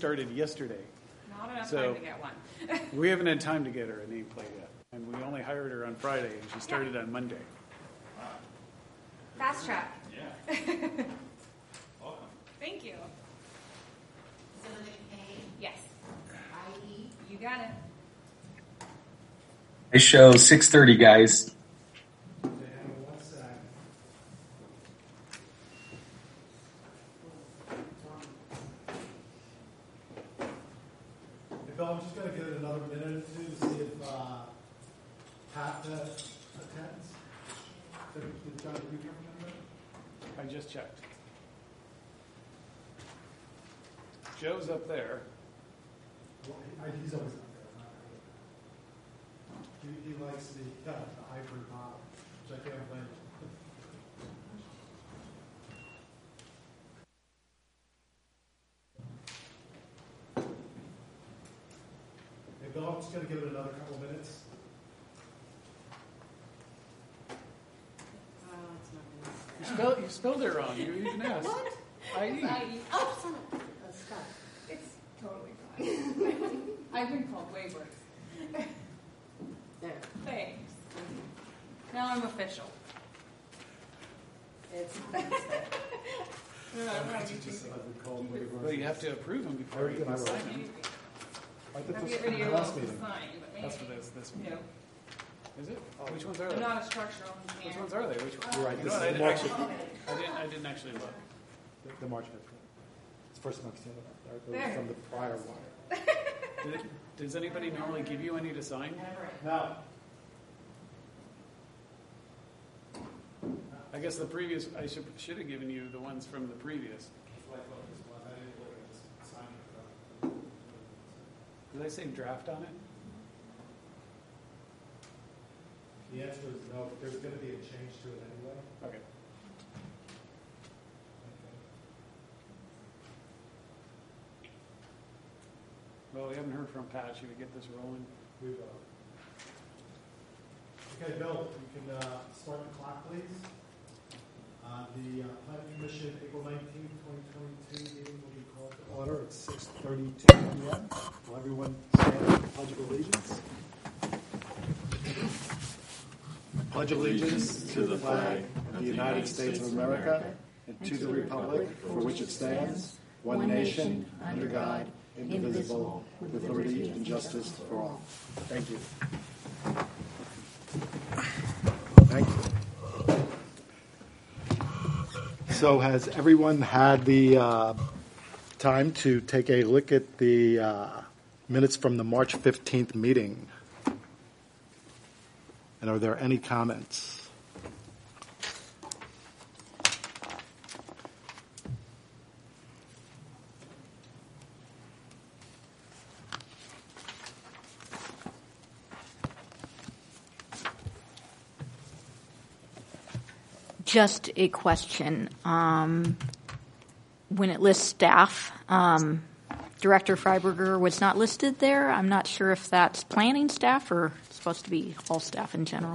started yesterday. Not enough So, time to get one. We haven't had time to get her a nameplate yet. And we only hired her on Friday, and she started on Monday. Fast track. Yeah. Welcome. Thank you. Exhibit A, Yes. IE. You got it. I show 6:30, guys. Okay, hang on one sec. Hey, Bill, I'm just going to give it another minute or two to see if Pat attends. Did John, did you come in? I just checked. Joe's up there. Well, he's always up there. He likes the hybrid model, which I can't blame him. Hey, Bill, I'm just going to give it another couple minutes. You spelled it wrong. You even asked. What? IE. Oh, son of a stuff. It's totally fine. I've been called way worse. There. Thanks. Now I'm official. It's But you have to approve them before you can sign them. I did I'll this get rid of in your the last little meeting. sign, but maybe. That's for this one. No. Is it? Which ones are I'm they? not a structural Which engineer. ones are they? Which ones? You're right, You this know is what, the March, I didn't actually look. the March 5th. It's first semester. There. From the prior one. Does anybody normally give you any to sign? No. I guess the previous, I should have given you the ones from the previous. Did I say draft on it? The answer is no, but there's going to be a change to it anyway. Okay. Well, we haven't heard from Pat. Should we get this rolling? We will. Okay, Bill, you can start the clock, please. The Planning Commission, April 19th, 2022 meeting will be called to order at 6:32 p.m. Will everyone stand for the Pledge of Allegiance? Pledge allegiance to the flag of the United States of America and to the republic for which it stands, one nation, under God, indivisible, with liberty and justice for all. Thank you. Thank you. So has everyone had the time to take a look at the minutes from the March 15th meeting? And are there any comments? Just a question. When it lists staff, Director Freiberger was not listed there. I'm not sure if that's planning staff or it's supposed to be all staff in general.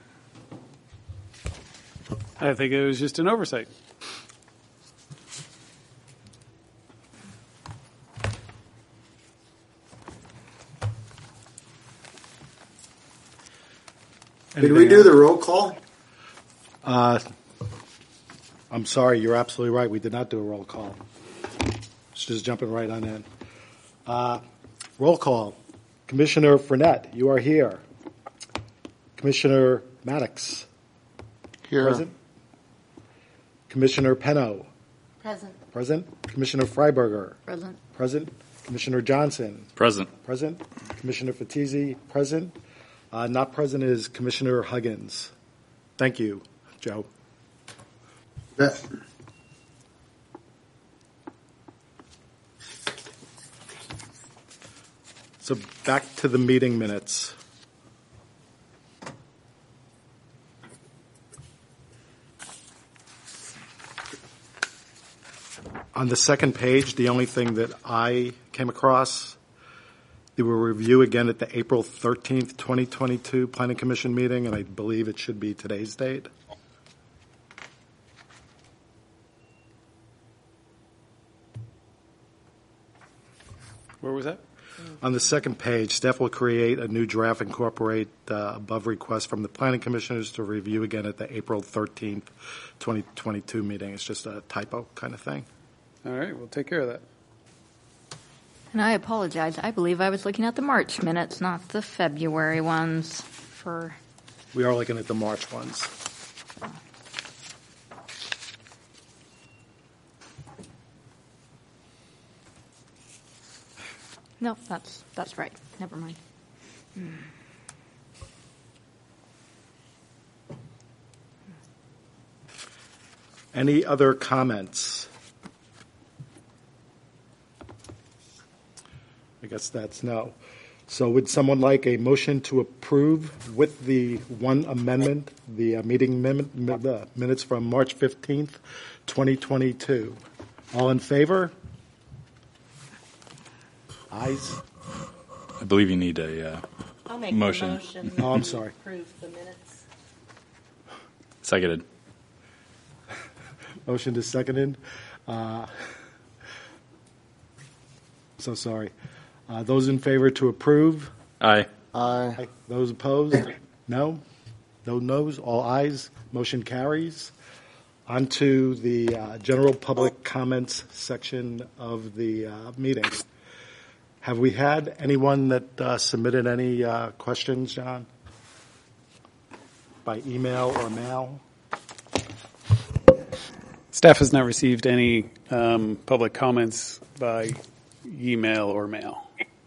I think it was just an oversight. Did we do the roll call? I'm sorry, you're absolutely right. We did not do a roll call. Just jumping right on in. Roll call. Commissioner Fournette, you are here. Commissioner Maddox. Here. Present. Commissioner Penno. present. Present. Commissioner Freiberger. Present. Present. Commissioner Johnson. Present. Present. Commissioner Fatizzi. Present. Not present is Commissioner Huggins. Thank you, Joe. That, So back to the meeting minutes. On the second page, the only thing that I came across, they will review again at the April 13th, 2022 Planning Commission meeting, and I believe it should be today's date. Where was that? On the second page, staff will create a new draft, incorporate above request from the planning commissioners to review again at the April 13th, 2022 meeting. It's just a typo kind of thing. All right, we'll take care of that. And I apologize. I believe I was looking at the March minutes, not the February ones for. We are looking at the March ones. No, that's right. Never mind. Any other comments? I guess that's no. So would someone like a motion to approve with the one amendment, the meeting minutes from March 15th, 2022? All in favor? Ayes? I believe you need a I'll make Motion. the motion. Oh, I'm to sorry. Approve the minutes. seconded. Motion is seconded. So sorry. Those in favor to approve? Aye. Aye. Those opposed? No? No noes? All ayes? Motion carries. On to the general public comments section of the meeting. Have we had anyone that submitted any questions, John? By email or mail? Staff has not received any public comments by email or mail.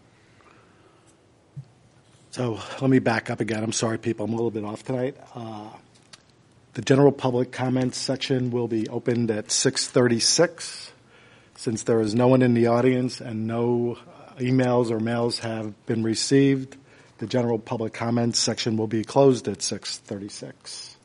So let me back up again. I'm sorry, people. I'm a little bit off tonight. The general public comments section will be opened at 6:36. Since there is no one in the audience and no emails or mails have been received, the general public comments section will be closed at 6:36.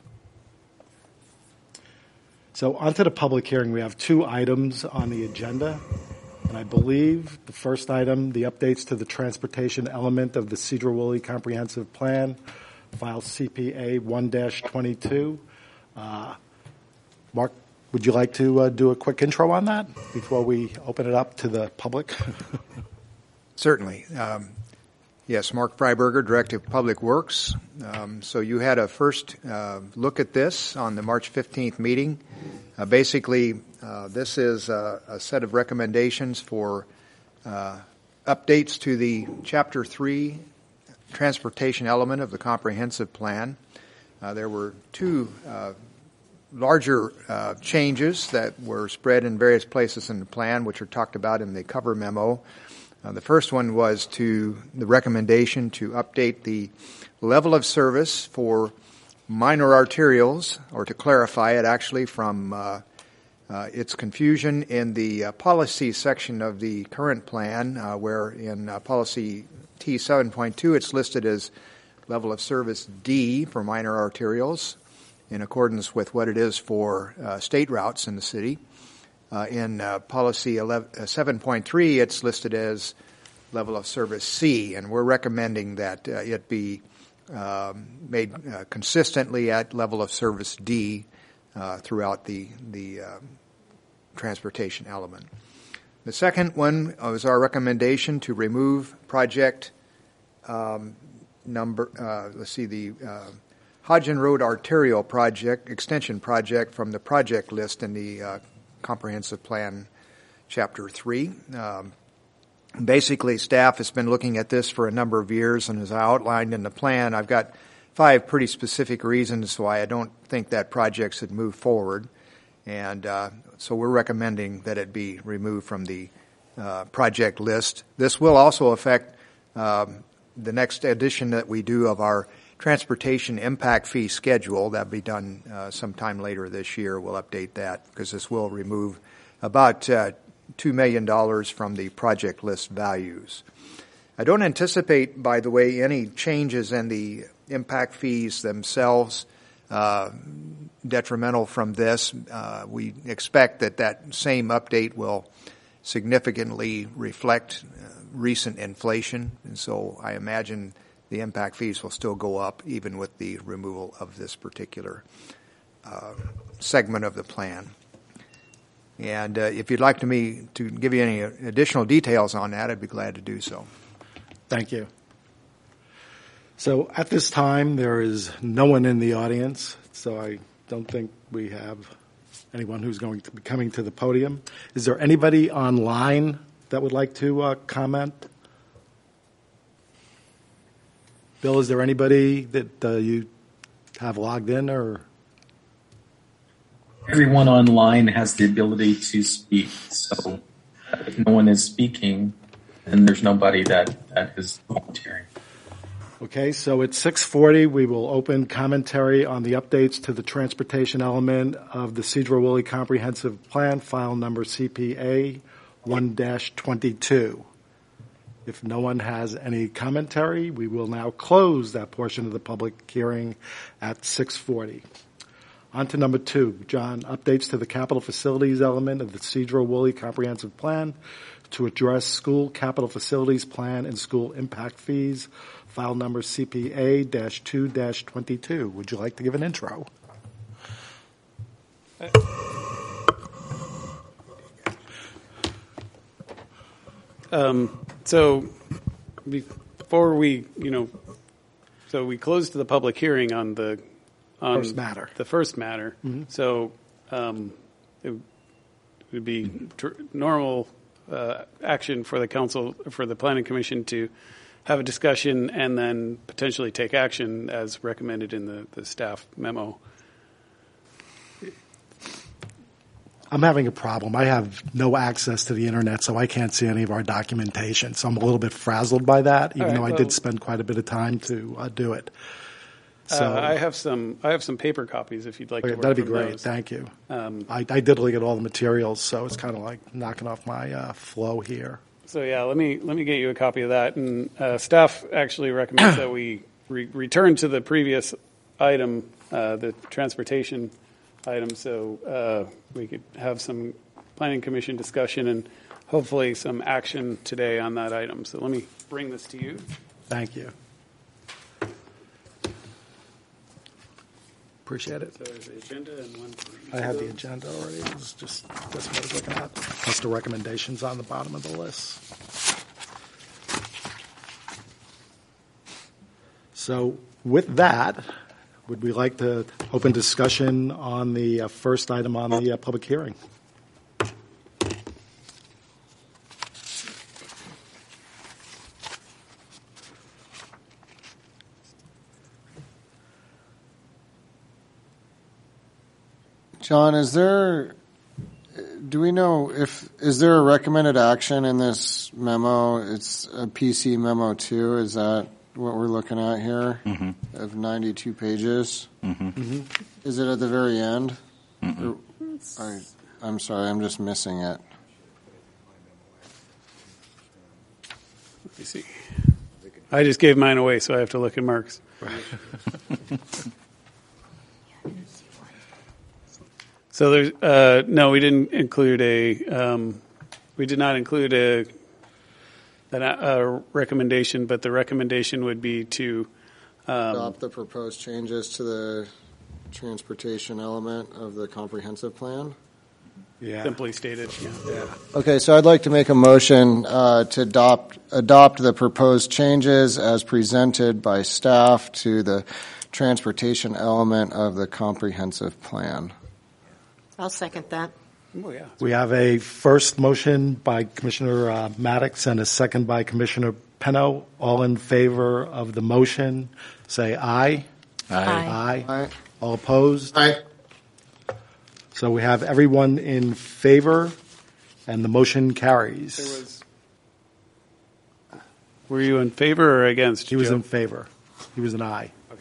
So onto the public hearing. We have two items on the agenda. And I believe the first item, the updates to the transportation element of the Cedar Woolley Comprehensive Plan, file CPA 1-22. Mark, would you like to do a quick intro on that before we open it up to the public? Certainly. Yes, Mark Freiberger, Director of Public Works. So you had a first look at this on the March 15th meeting. Basically, this is a set of recommendations for updates to the Chapter 3 transportation element of the comprehensive plan. There were two larger changes that were spread in various places in the plan, which are talked about in the cover memo. The first one was to the recommendation to update the level of service for minor arterials, or to clarify it actually from its confusion in the policy section of the current plan, where in policy T7.2 it's listed as level of service D for minor arterials, in accordance with what it is for state routes in the city. In policy 7.3, it's listed as level of service C, and we're recommending that it be made consistently at level of service D throughout the transportation element. The second one was our recommendation to remove project the Hodgen Road Arterial Project, extension project, from the project list in the Comprehensive Plan Chapter 3. Basically, staff has been looking at this for a number of years, and as I outlined in the plan, I've got 5 pretty specific reasons why I don't think that project should move forward. And so we're recommending that it be removed from the project list. This will also affect the next edition that we do of our transportation impact fee schedule. That'll be done sometime later this year. We'll update that because this will remove about $2 million from the project list values. I don't anticipate, by the way, any changes in the impact fees themselves detrimental from this. We expect that same update will significantly reflect recent inflation, and so I imagine the impact fees will still go up even with the removal of this particular segment of the plan. And if you'd like me to give you any additional details on that, I'd be glad to do so. Thank you. So at this time, there is no one in the audience, so I don't think we have anyone who's going to be coming to the podium. Is there anybody online that would like to comment? Bill, is there anybody that you have logged in or? Everyone online has the ability to speak. So if no one is speaking, then there's nobody that is volunteering. Okay, so at 6:40, we will open commentary on the updates to the transportation element of the Cedro-Woolley Comprehensive Plan, file number CPA 1-22. If no one has any commentary, we will now close that portion of the public hearing at 6:40. On to number 2, John, updates to the capital facilities element of the Cedro-Woolley Comprehensive Plan to address school capital facilities plan and school impact fees, file number CPA-2-22. Would you like to give an intro? So before we, so we closed the public hearing on the First matter. The first matter. Mm-hmm. So it would be normal action for the council, for the planning commission to have a discussion and then potentially take action as recommended in the staff memo. I'm having a problem. I have no access to the internet, so I can't see any of our documentation. So I'm a little bit frazzled by that, even though I did spend quite a bit of time to do it. So I have some paper copies if you'd like to work that'd be from great. those. Thank you. I did look at all the materials, so it's kind of like knocking off my flow here. So yeah, let me get you a copy of that. And staff actually recommends that we return to the previous item, the transportation item, so we could have some planning commission discussion and hopefully some action today on that item. So let me bring this to you. Thank you. Appreciate it. So there's the agenda and one. I had the agenda already. It was just that's what I was looking at. Plus the recommendations on the bottom of the list. So with that, would we like to open discussion on the first item on the public hearing? John, is there a recommended action in this memo? It's a PC memo 2. Is that what we're looking at here? Mm-hmm. Of 92 pages? Mm-hmm. Mm-hmm. Is it at the very end? Mm-hmm. I'm sorry, I'm just missing it. Let me see. I just gave mine away, so I have to look at Mark's. So there's no, we didn't include we did not include a recommendation, but the recommendation would be to Adopt the proposed changes to the transportation element of the comprehensive plan. Yeah. simply stated. Yeah. Okay, so I'd like to make a motion to adopt the proposed changes as presented by staff to the transportation element of the comprehensive plan. I'll second that. Oh yeah. We have a first motion by Commissioner Maddox and a second by Commissioner Penno. All in favor of the motion, say aye. Aye. Aye. All opposed? Aye. So we have everyone in favor, and the motion carries. There was. Were you in favor or against? He was Joe? in favor. He was an aye. Okay.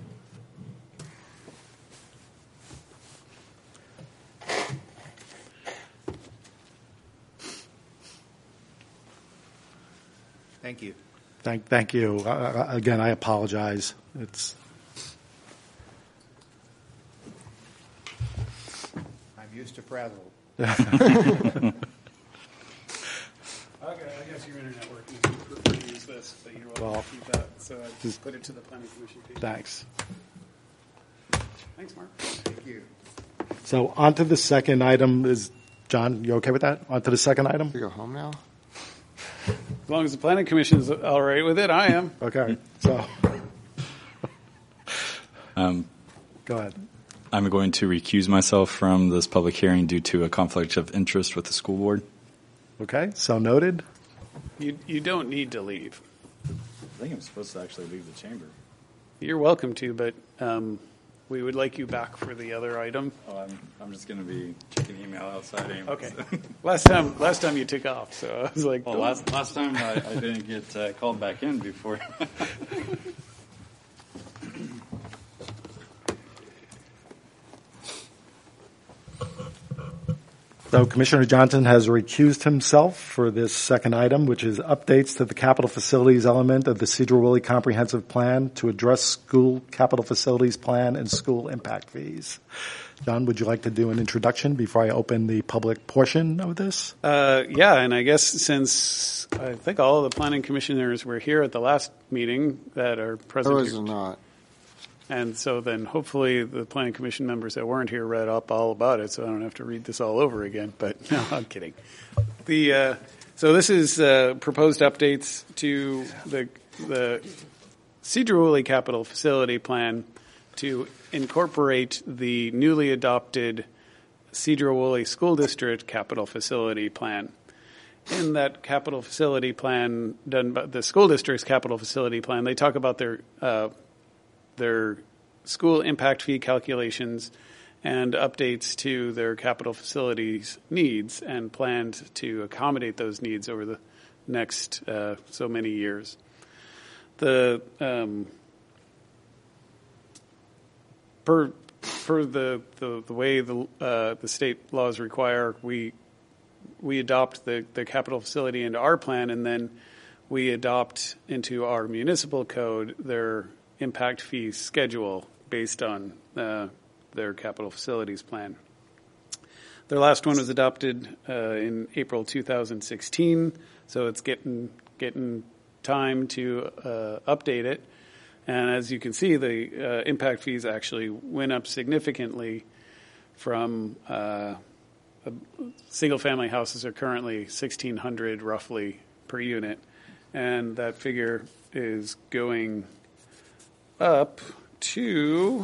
Thank you. Thank you. Again, I apologize. It's I'm used to frazzle. Okay, I guess your internet working. You prefer to use this, but you're welcome to keep that. So I just put it to the planning commission page. thanks. Thanks, Mark. Thank you. So on to the second item is John, you okay with that? On to the second item? We go home now? As long as the planning commission is all right with it, I am. Okay, so. Go ahead. I'm going to recuse myself from this public hearing due to a conflict of interest with the school board. Okay, so noted. You don't need to leave. I think I'm supposed to actually leave the chamber. You're welcome to, but we would like you back for the other item. Oh, I'm just going to be checking email outside anyway. Okay. Last time you took off, so I was like, Well, last time I didn't get called back in before. So Commissioner Johnson has recused himself for this second item, which is updates to the capital facilities element of the Cedar-Woolley Comprehensive Plan to address school capital facilities plan and school impact fees. John, would you like to do an introduction before I open the public portion of this? Yeah, and I guess since I think all of the planning commissioners were here at the last meeting that are present There was here. not. And so then hopefully the planning commission members that weren't here read up all about it, so I don't have to read this all over again. But no, I'm kidding. So this is proposed updates to the Cedar-Woolley Capital Facility Plan to incorporate the newly adopted Cedar-Woolley School District Capital Facility Plan. In that capital facility plan done by the school district's capital facility plan, they talk about their school impact fee calculations and updates to their capital facilities needs and planned to accommodate those needs over the next so many years. Per the way the state laws require, we adopt the capital facility into our plan, and then we adopt into our municipal code their impact fee schedule based on their capital facilities plan. Their last one was adopted in April 2016, so it's getting time to update it. And as you can see, the impact fees actually went up significantly from single-family houses are currently $1,600 roughly per unit, and that figure is going up to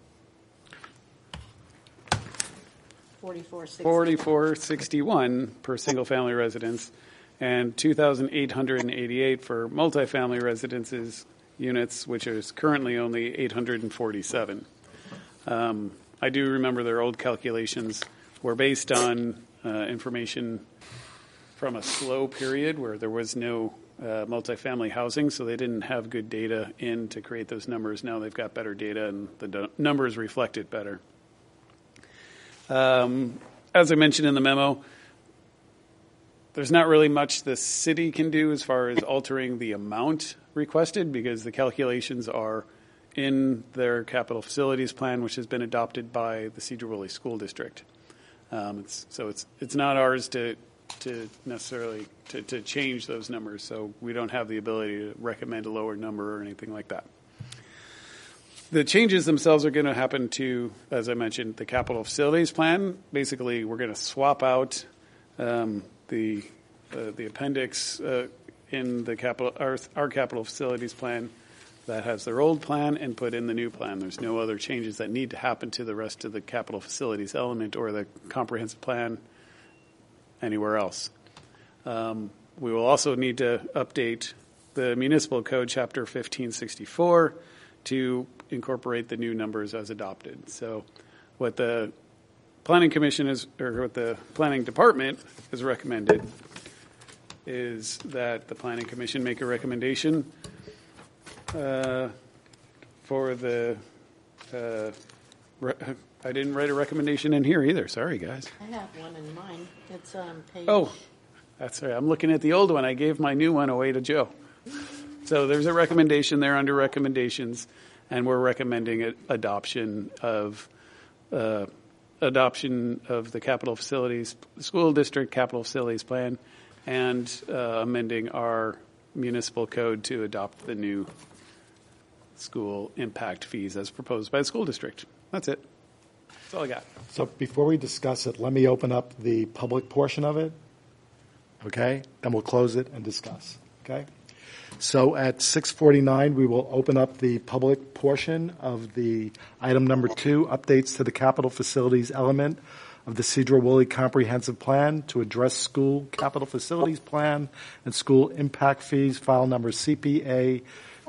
$4,461 per single-family residence, and $2,888 for multifamily residences units, which is currently only $847. I do remember their old calculations were based on information from a slow period where there was no multifamily housing, so they didn't have good data in to create those numbers. Now they've got better data, and the numbers reflect it better. As I mentioned in the memo, there's not really much the city can do as far as altering the amount requested because the calculations are in their capital facilities plan, which has been adopted by the Cedar-Woolley School District. So it's not ours to necessarily to change those numbers, so we don't have the ability to recommend a lower number or anything like that. The changes themselves are going to happen to, as I mentioned, the capital facilities plan. Basically, we're going to swap out the appendix in the our capital facilities plan that has their old plan and put in the new plan. There's no other changes that need to happen to the rest of the capital facilities element or the comprehensive plan anywhere else. We will also need to update the municipal code, chapter 1564, to incorporate the new numbers as adopted. So what the planning commission or what the planning department has recommended is that the planning commission make a recommendation for the I didn't write a recommendation in here either. Sorry, guys. I have one in mind. It's on page. Oh, that's right. I'm looking at the old one. I gave my new one away to Joe. So there's a recommendation there under recommendations, and we're recommending adoption of the capital facilities, school district capital facilities plan, and amending our municipal code to adopt the new school impact fees as proposed by the school district. That's it. That's all I got. So before we discuss it, let me open up the public portion of it, okay? Then we'll close it and discuss, okay? So at 6:49, we will open up the public portion of the item number 2, updates to the capital facilities element of the Cedro-Woolley Comprehensive Plan to address school capital facilities plan and school impact fees, file number CPA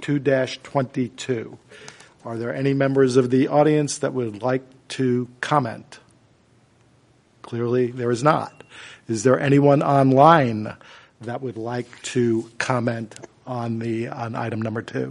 2-22. Are there any members of the audience that would like to comment? Clearly, there is not. Is there anyone online that would like to comment on item number 2?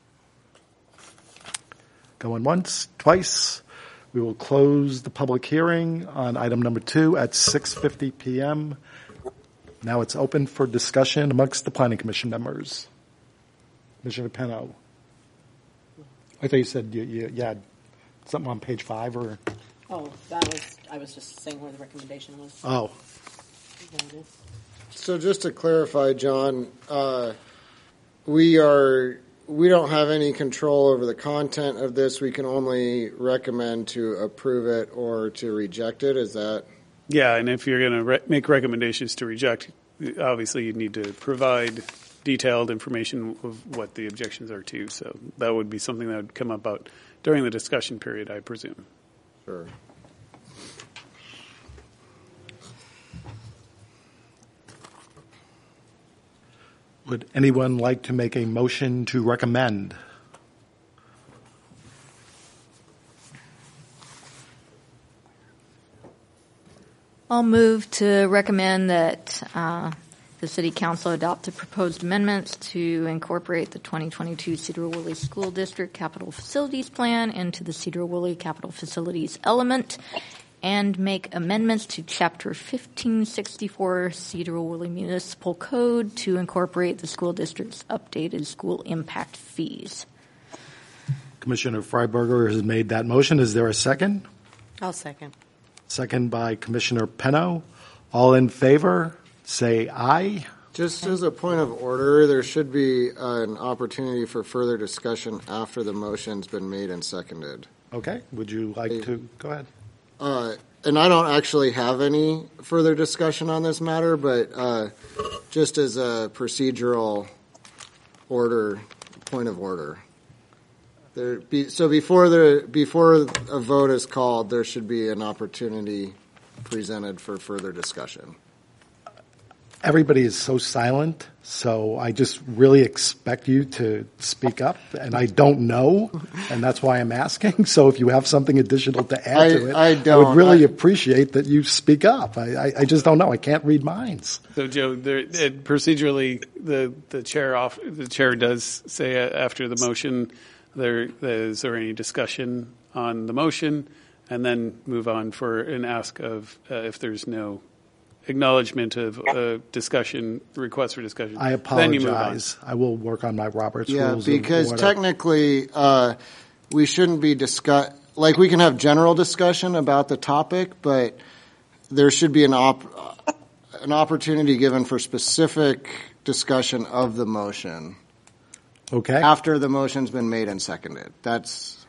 Going once, twice. We will close the public hearing on item number 2 at 6:50 p.m. Now it's open for discussion amongst the Planning Commission members. Commissioner Peno. I thought you said you had something on page 5 or? Oh, I was just saying where the recommendation was. Oh. There it is. So just to clarify, John, we don't have any control over the content of this. We can only recommend to approve it or to reject it. Is that? Yeah, and if you're going to make recommendations to reject, obviously you need to provide detailed information of what the objections are to. So that would be something that would come about during the discussion period, I presume. Sure. Would anyone like to make a motion to recommend? I'll move to recommend that the City Council adopt the proposed amendments to incorporate the 2022 Cedro-Woolley School District Capital Facilities Plan into the Cedro-Woolley Capital Facilities element and make amendments to Chapter 1564 Cedro-Woolley Municipal Code to incorporate the school district's updated school impact fees. Commissioner Freiberger has made that motion. Is there a second? I'll second. Second by Commissioner Peno. All in favor, say aye. Just as a point of order, there should be an opportunity for further discussion after the motion's been made and seconded. Okay. Would you like to go ahead? And I don't actually have any further discussion on this matter, but just as a procedural point of order. So before a vote is called, there should be an opportunity presented for further discussion. Everybody is so silent, so I just really expect you to speak up, and I don't know, and that's why I'm asking. So if you have something additional to add to it, I would really appreciate that you speak up. I just don't know. I can't read minds. So, Joe, procedurally, the chair does say after the motion, is there any discussion on the motion, and then move on for an ask of if there's no acknowledgement of discussion, request for discussion. I apologize. I will work on my Robert's rules. Yeah, because technically we shouldn't be we can have general discussion about the topic, but there should be an opportunity given for specific discussion of the motion. Okay. After the motion's been made and seconded. That's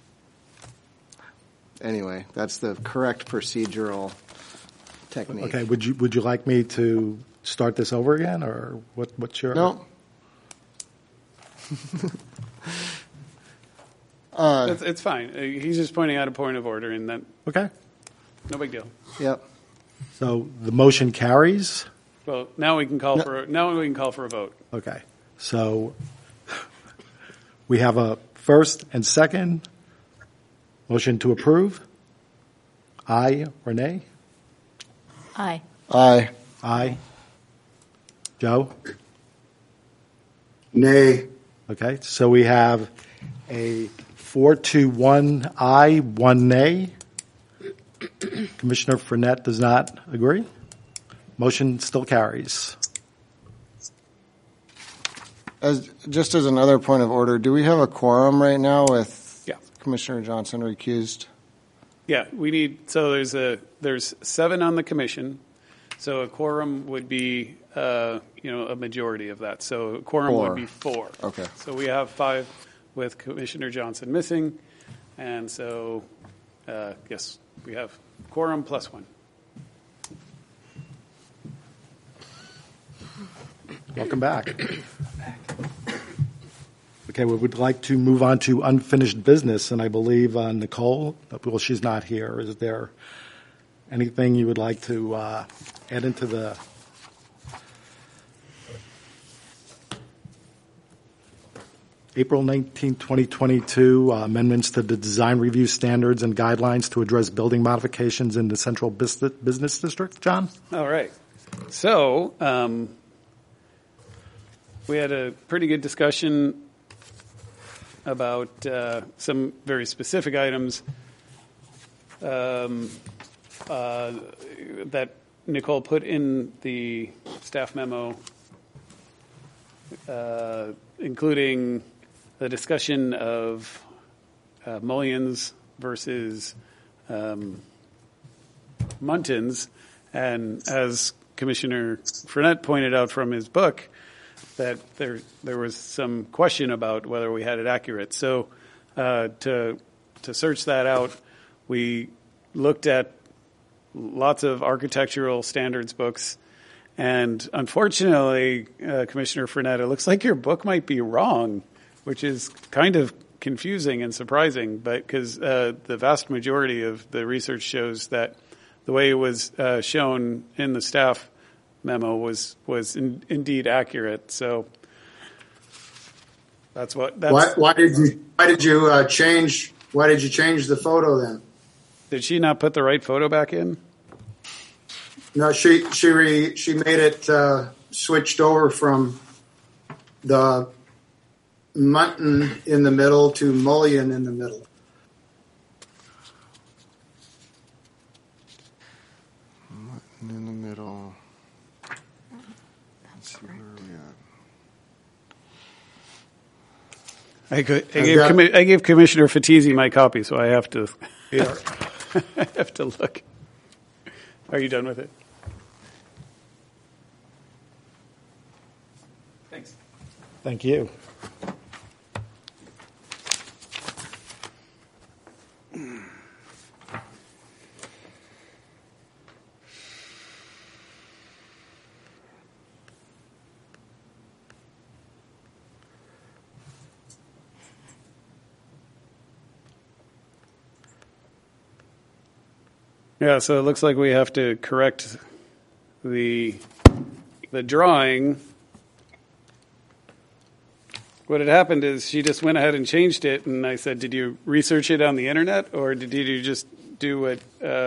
the correct procedural technique. Okay. Would you like me to start this over again, or what's your? No. It's fine. He's just pointing out a point of order, and then okay, no big deal. Yep. So the motion carries. Well, now we can call for a vote. Okay. So we have a first and second motion to approve. Aye or nay? Aye. Aye. Aye. Joe? Nay. Okay, so we have a 4-1 aye, 1 nay. Commissioner Fournette does not agree. Motion still carries. Just as another point of order, do we have a quorum right now with Commissioner Johnson recused? Yeah, we need. So there's 7 on the commission. So a quorum would be a majority of that. So a quorum would be 4. Okay. So we have 5 with Commissioner Johnson missing, and so Yes, we have quorum plus one. Welcome back. Okay, we would like to move on to unfinished business, and I believe Nicole, well, she's not here. Is there anything you would like to add into the April 19, 2022 amendments to the design review standards and guidelines to address building modifications in the central business district? John? All right. So we had a pretty good discussion about some very specific items that Nicole put in the staff memo, including the discussion of mullions versus muntins. And as Commissioner Fournette pointed out from his book, that there was some question about whether we had it accurate. So to search that out, we looked at lots of architectural standards books, and unfortunately, Commissioner Fournette, it looks like your book might be wrong, which is kind of confusing and surprising, but because the vast majority of the research shows that the way it was shown in the staff memo was indeed accurate. So that's what. Why did you change the photo then? Did she not put the right photo back in? No, she made it switched over from the mutton in the middle to mullion in the middle. Mutton in the middle. Let's see where are we at. I gave Commissioner Fatisi my copy, so I have to. Yeah. I have to look. Are you done with it? Thanks. Thank you. Yeah, so it looks like we have to correct the drawing. What had happened is she just went ahead and changed it, and I said, "Did you research it on the internet, or did you just do what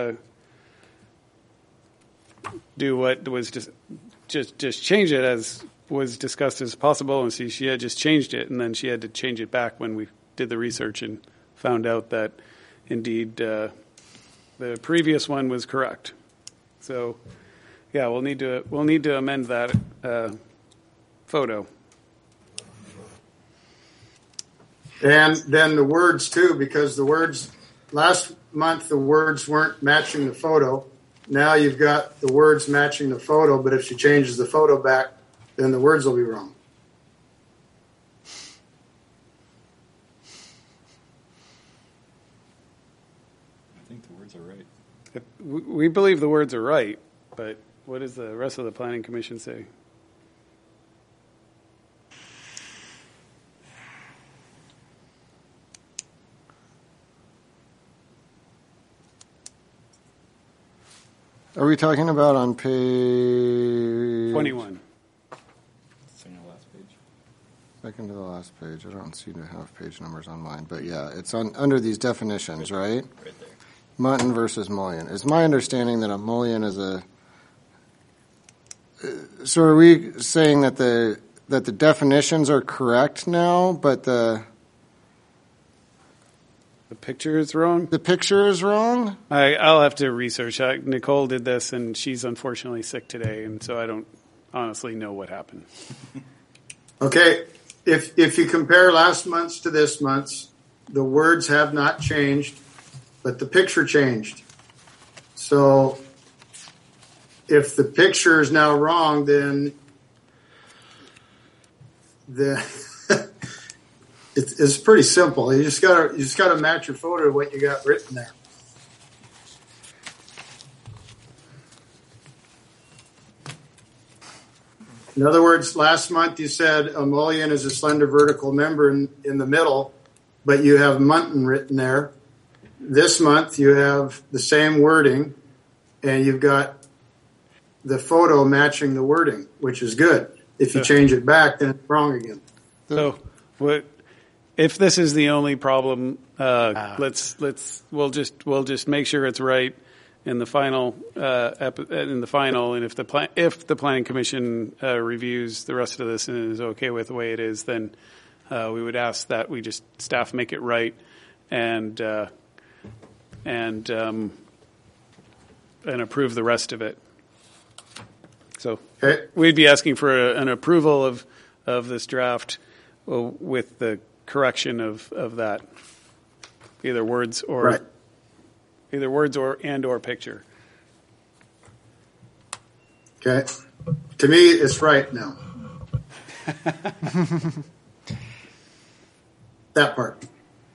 was just change it as was discussed as possible?" And see, she had just changed it, and then she had to change it back when we did the research and found out that indeed. The previous one was correct. So, yeah, we'll need to amend that photo. And then the words too, because the words last month the words weren't matching the photo. Now you've got the words matching the photo, but if she changes the photo back, then the words will be wrong. We believe the words are right, but what does the rest of the Planning Commission say? Are we talking about on page 21? Second to the last page. I don't seem to have page numbers on mine, but yeah, it's on under these definitions, right? Right there. Mutton versus mullion. It's my understanding that a mullion is a. So are we saying that the definitions are correct now, but the picture is wrong? The picture is wrong? I'll have to research. Nicole did this, and she's unfortunately sick today, and so I don't honestly know what happened. Okay, if you compare last month's to this month's, the words have not changed, but the picture changed. So if the picture is now wrong, then it's pretty simple. You just gotta match your photo to what you got written there. In other words, last month you said a mullion is a slender vertical member in the middle, but you have Munton written there. This month you have the same wording, and you've got the photo matching the wording, which is good. If you change it back, then it's wrong again. So, if this is the only problem, we'll just make sure it's right in the final and if the planning commission reviews the rest of this and is okay with the way it is, then we would ask that staff make it right and approve the rest of it. So we'd be asking for an approval of this draft with the correction of that, either words or or picture. Okay. To me, it's right now. That part.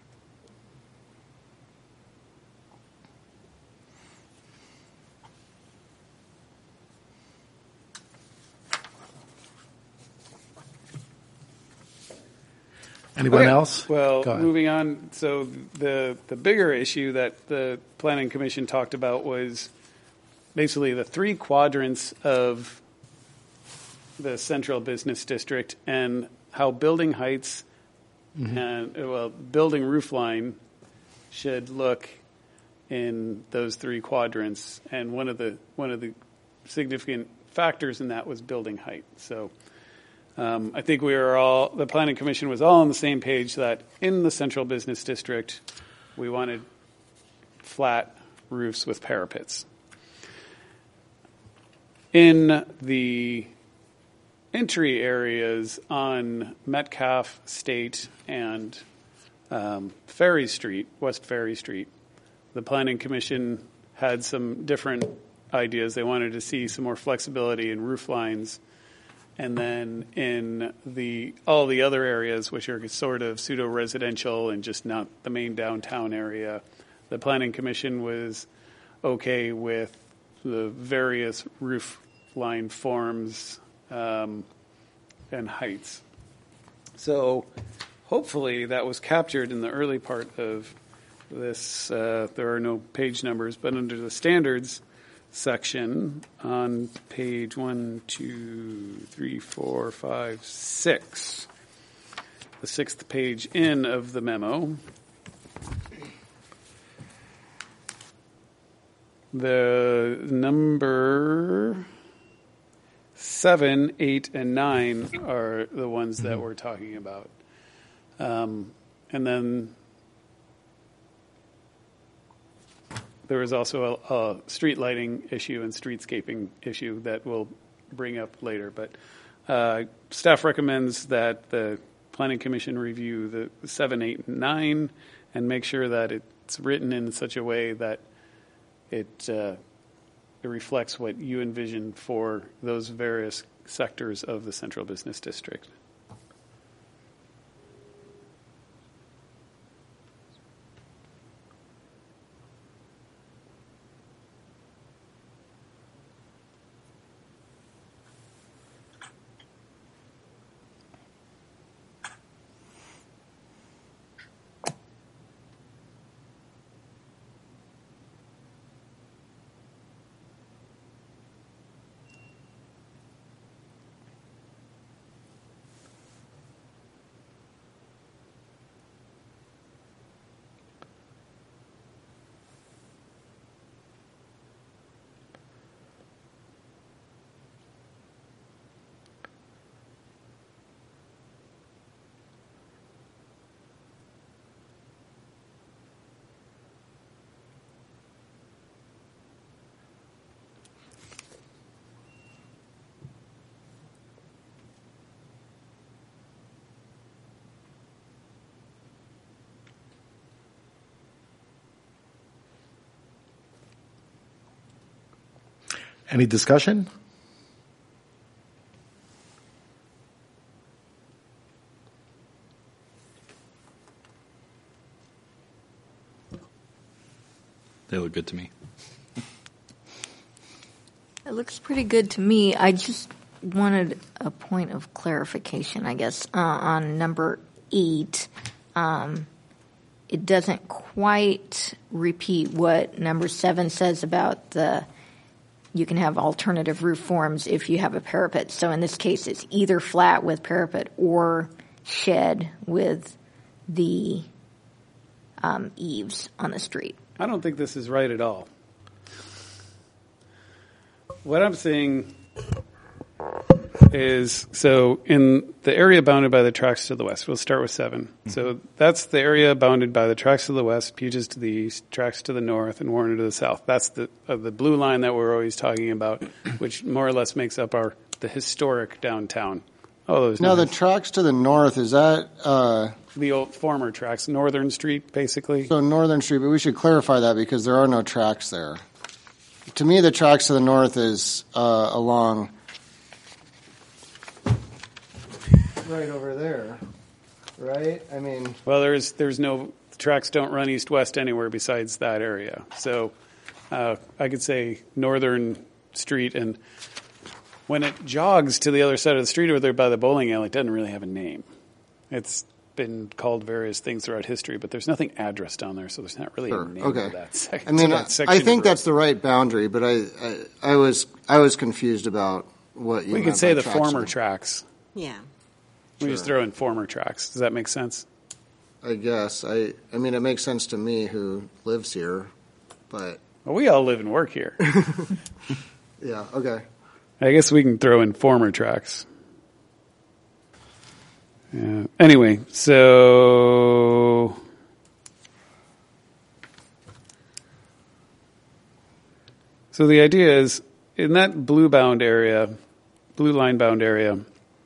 Anyone else? Well, Go ahead. moving on. So the bigger issue that the Planning Commission talked about was basically the three quadrants of the central business district and how building heights and building roof line should look in those three quadrants. And one of the significant factors in that was building height. So I think the Planning Commission was all on the same page that in the central business district, we wanted flat roofs with parapets. In the entry areas on Metcalf, State, and Ferry Street, West Ferry Street, the Planning Commission had some different ideas. They wanted to see some more flexibility in roof lines. And then in all the other areas, which are sort of pseudo-residential and just not the main downtown area, the Planning Commission was okay with the various roof line forms and heights. So hopefully that was captured in the early part of this. There are no page numbers, but under the standards section on page 1, 2, 3, 4, 5, 6, the sixth page in of the memo, the number 7, 8, and 9 are the ones that we're talking about. And then there was also a street lighting issue and streetscaping issue that we'll bring up later. But staff recommends that the Planning Commission review the 7, 8, and 9 and make sure that it's written in such a way that it reflects what you envision for those various sectors of the central business district. Any discussion? They look good to me. It looks pretty good to me. I just wanted a point of clarification, I guess, on number 8. It doesn't quite repeat what number 7 says about you can have alternative roof forms if you have a parapet. So in this case, it's either flat with parapet or shed with the eaves on the street. I don't think this is right at all. What I'm saying is, so in the area bounded by the tracks to the west, we'll start with 7. Mm-hmm. So that's the area bounded by the tracks to the west, Puget's to the east, tracks to the north, and Warner to the south. That's the blue line that we're always talking about, which more or less makes up the historic downtown. Oh, those. Now, the tracks to the north, is that the old former tracks, Northern Street, basically? So Northern Street, but we should clarify that because there are no tracks there. To me, the tracks to the north is along right over there, right? I mean, well, there's no tracks don't run east-west anywhere besides that area. So I could say Northern Street, and when it jogs to the other side of the street over there by the bowling alley, it doesn't really have a name. It's been called various things throughout history, but there's nothing addressed down there, so there's not really a name for that section. I mean, I think that's the right boundary, but I was confused about what you meant. We could say the former tracks. Yeah. We just throw in former tracks. Does that make sense? I guess. I mean, it makes sense to me who lives here, but... Well, we all live and work here. Yeah, okay. I guess we can throw in former tracks. Yeah. Anyway, so the idea is in that blue line bound area,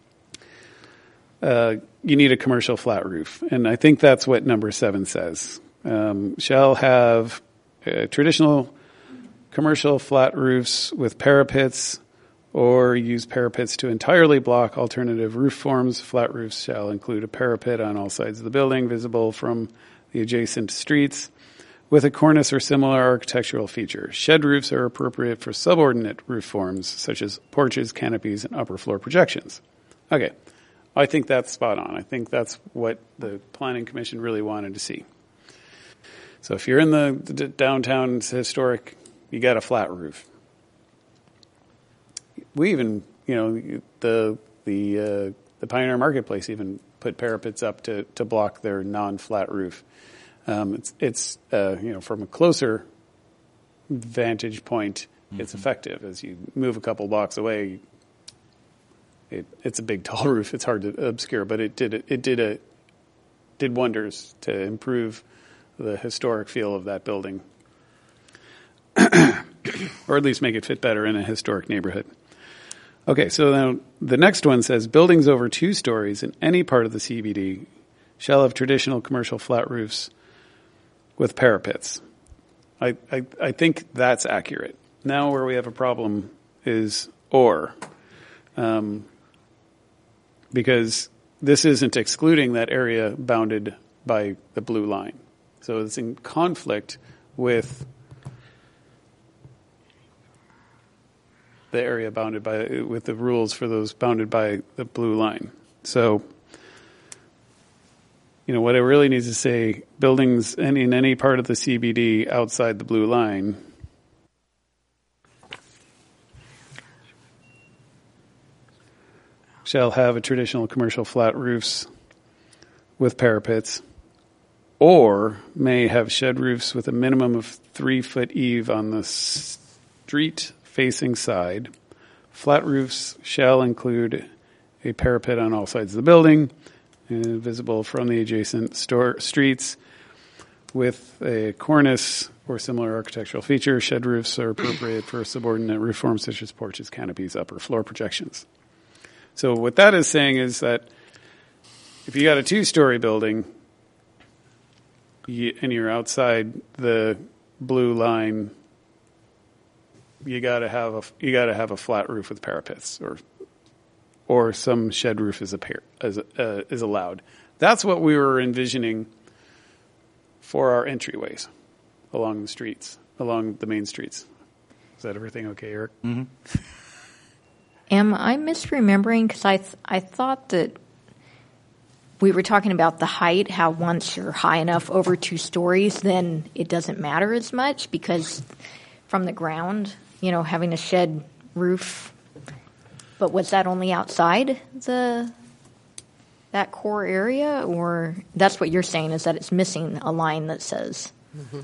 you need a commercial flat roof, and I think that's what number 7 says. Shall have traditional commercial flat roofs with parapets, or use parapets to entirely block alternative roof forms. Flat roofs shall include a parapet on all sides of the building, visible from the adjacent streets, with a cornice or similar architectural feature. Shed roofs are appropriate for subordinate roof forms, such as porches, canopies, and upper floor projections. Okay, I think that's spot on. I think that's what the Planning Commission really wanted to see. So if you're in the downtown's historic, you got a flat roof. We even, the Pioneer Marketplace even put parapets up to block their non-flat roof. It's from a closer vantage point, it's effective. As you move a couple blocks away, it's a big, tall roof. It's hard to obscure, but it did wonders to improve the historic feel of that building, or at least make it fit better in a historic neighborhood. Okay, so now the next one says buildings over 2 stories in any part of the CBD shall have traditional commercial flat roofs with parapets. I think that's accurate. Now where we have a problem is because this isn't excluding that area bounded by the blue line. So it's in conflict with the area bounded with the rules for those bounded by the blue line. So, what it really needs to say, buildings in any part of the CBD outside the blue line shall have a traditional commercial flat roofs with parapets, or may have shed roofs with a minimum of 3-foot eave on the street facing side. Flat roofs shall include a parapet on all sides of the building, visible from the adjacent streets, with a cornice or similar architectural feature. Shed roofs are appropriate for subordinate roof forms such as porches, canopies, upper floor projections. So what that is saying is that if you got a 2-story building and you're outside the blue line, you got to have a flat roof with parapets, or some shed roof is allowed. That's what we were envisioning for our entryways along the streets, along the main streets. Is that everything okay, Eric? Mm-hmm. Am I misremembering? Because I thought that we were talking about the height, how once you're high enough over 2 stories, then it doesn't matter as much because from the ground, having a shed roof. But was that only outside that core area, or that's what you're saying is that it's missing a line that says?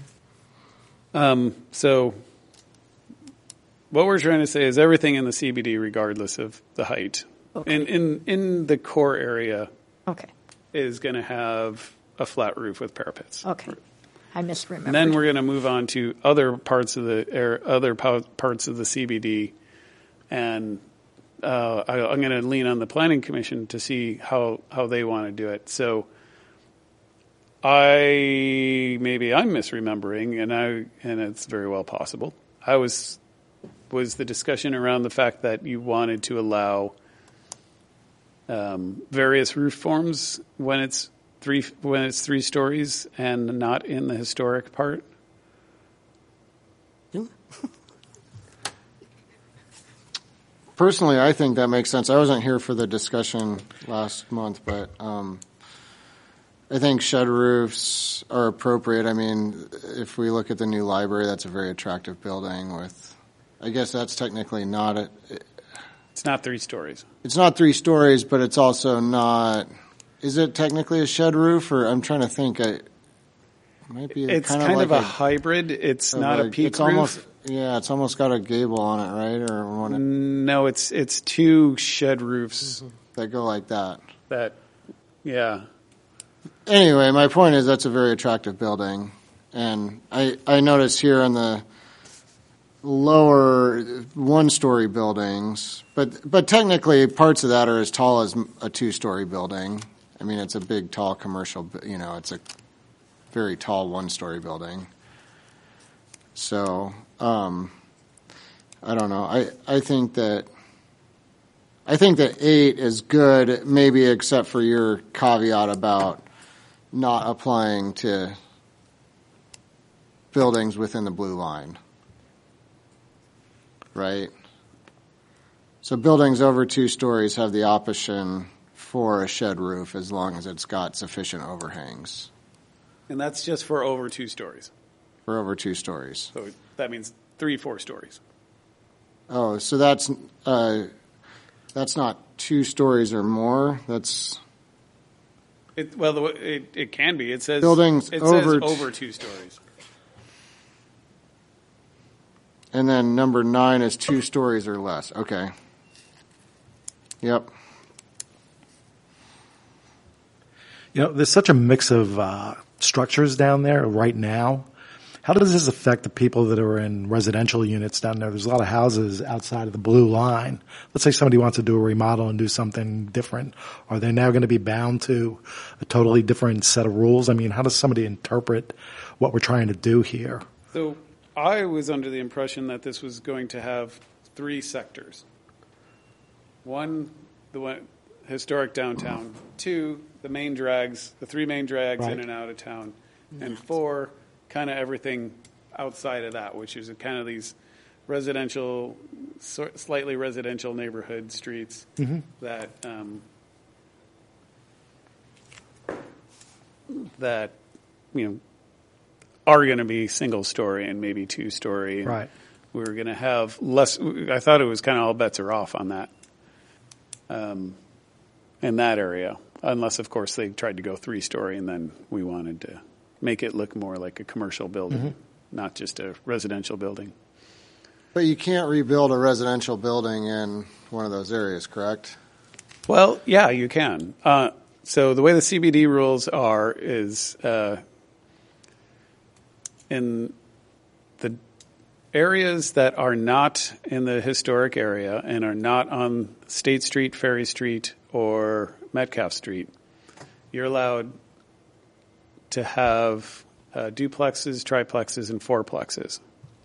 So what we're trying to say is everything in the CBD, regardless of the height, Okay. in the core area, Okay. is going to have a flat roof with parapets. Okay. I misremembered. And then we're going to move on to other parts of the parts of the CBD, and I'm going to lean on the Planning Commission to see how they want to do it. So maybe I'm misremembering, and it's very well possible. Was the discussion around the fact that you wanted to allow various roof forms when it's 3 stories and not in the historic part? Personally, I think that makes sense. I wasn't here for the discussion last month, but I think shed roofs are appropriate. I mean, if we look at the new library, that's a very attractive building with, I guess that's technically not It's not 3 stories. It's not 3 stories, but it's also not, is it technically a shed roof, or I'm trying to think, it might be It's kind kind of of like a hybrid. It's not a peak it's roof. almost, yeah, it's almost got a gable on it, right? Or one No, it's 2 shed roofs that go like that. that, yeah. Anyway, my point is that's a very attractive building, and I notice here on the lower 1-story buildings, but technically parts of that are as tall as a 2-story building. I mean, it's a big, tall commercial. It's a very tall 1-story building. So I don't know. I think that 8 is good, maybe except for your caveat about not applying to buildings within the blue line. Right? So buildings over 2 stories have the option for a shed roof as long as it's got sufficient overhangs. And that's just for over 2 stories. For over 2 stories. So that means 3-4 stories. Oh, so that's not 2 stories or more. That's it can be. It says buildings it over says over 2 stories. And then number 9 is 2 stories or less. Okay. Yep. There's such a mix of structures down there right now. How does this affect the people that are in residential units down there? There's a lot of houses outside of the blue line. Let's say somebody wants to do a remodel and do something different. Are they now going to be bound to a totally different set of rules? I mean, how does somebody interpret what we're trying to do here? So I was under the impression that this was going to have 3 sectors. 1, the historic downtown. 2, the main drags, the 3 main drags Right. in and out of town. And 4, kind of everything outside of that, which is kind of these residential, slightly residential neighborhood streets that are going to be single story and maybe 2 story. And Right. we're going to have less. I thought it was kind of all bets are off on that, in that area, unless of course they tried to go 3 story, and then we wanted to make it look more like a commercial building, not just a residential building. But you can't rebuild a residential building in one of those areas, correct? Well, yeah, you can. So the way the CBD rules are is in the areas that are not in the historic area and are not on State Street, Ferry Street, or Metcalf Street, you're allowed to have duplexes, triplexes, and fourplexes.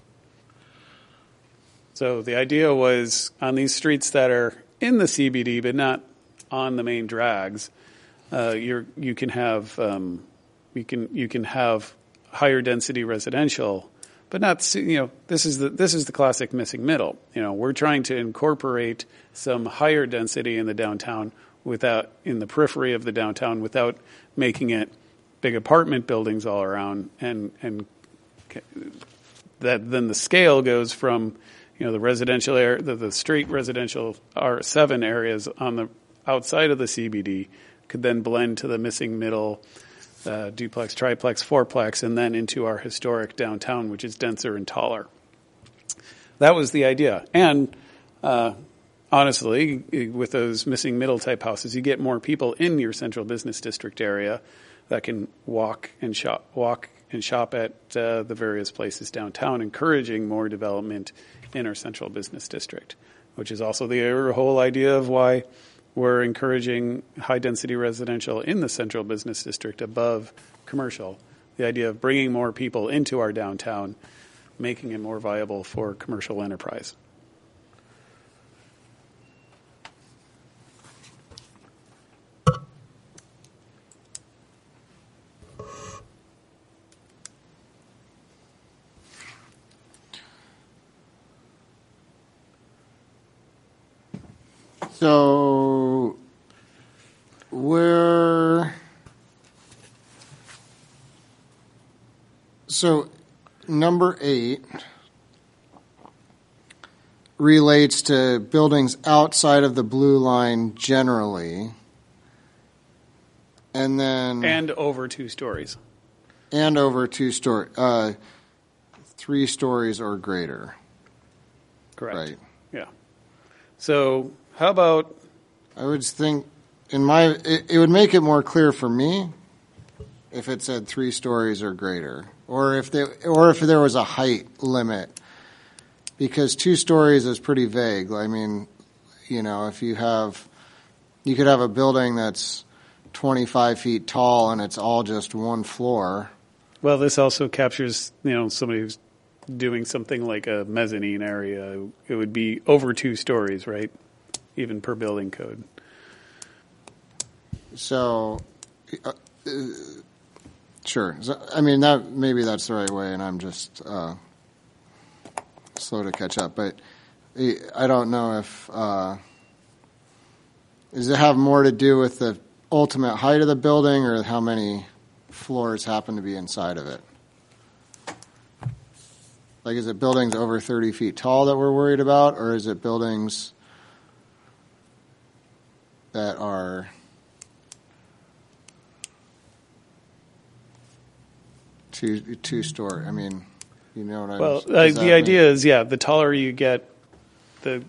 So the idea was on these streets that are in the CBD but not on the main drags, you can have higher density residential, but not, this is the classic missing middle. We're trying to incorporate some higher density in the downtown in the periphery of the downtown without making it big apartment buildings all around, and that then the scale goes from the residential area, the straight residential R7 areas on the outside of the CBD could then blend to the missing middle duplex, triplex, fourplex, and then into our historic downtown, which is denser and taller. That was the idea. And honestly, with those missing middle type houses, you get more people in your central business district area that can walk and shop at the various places downtown, encouraging more development in our central business district, which is also the whole idea of why we're encouraging high-density residential in the central business district above commercial. The idea of bringing more people into our downtown, making it more viable for commercial enterprise. So number 8 relates to buildings outside of the blue line generally, and over 2 stories. And over 2 stories, 3 stories or greater. Correct. Right. Yeah. So how about? I would think it would make it more clear for me if it said 3 stories or greater, or if there was a height limit, because 2 stories is pretty vague. I mean, if you could have a building that's 25 feet tall and it's all just one floor. Well, this also captures, somebody who's doing something like a mezzanine area. It would be over 2 stories, right? Even per building code. So, sure. I mean, maybe that's the right way, and I'm just slow to catch up. But I don't know if does it have more to do with the ultimate height of the building, or how many floors happen to be inside of it? Like, is it buildings over 30 feet tall that we're worried about, or is it buildings that are two-story? I mean, you know what Well, the idea is, the taller you get, the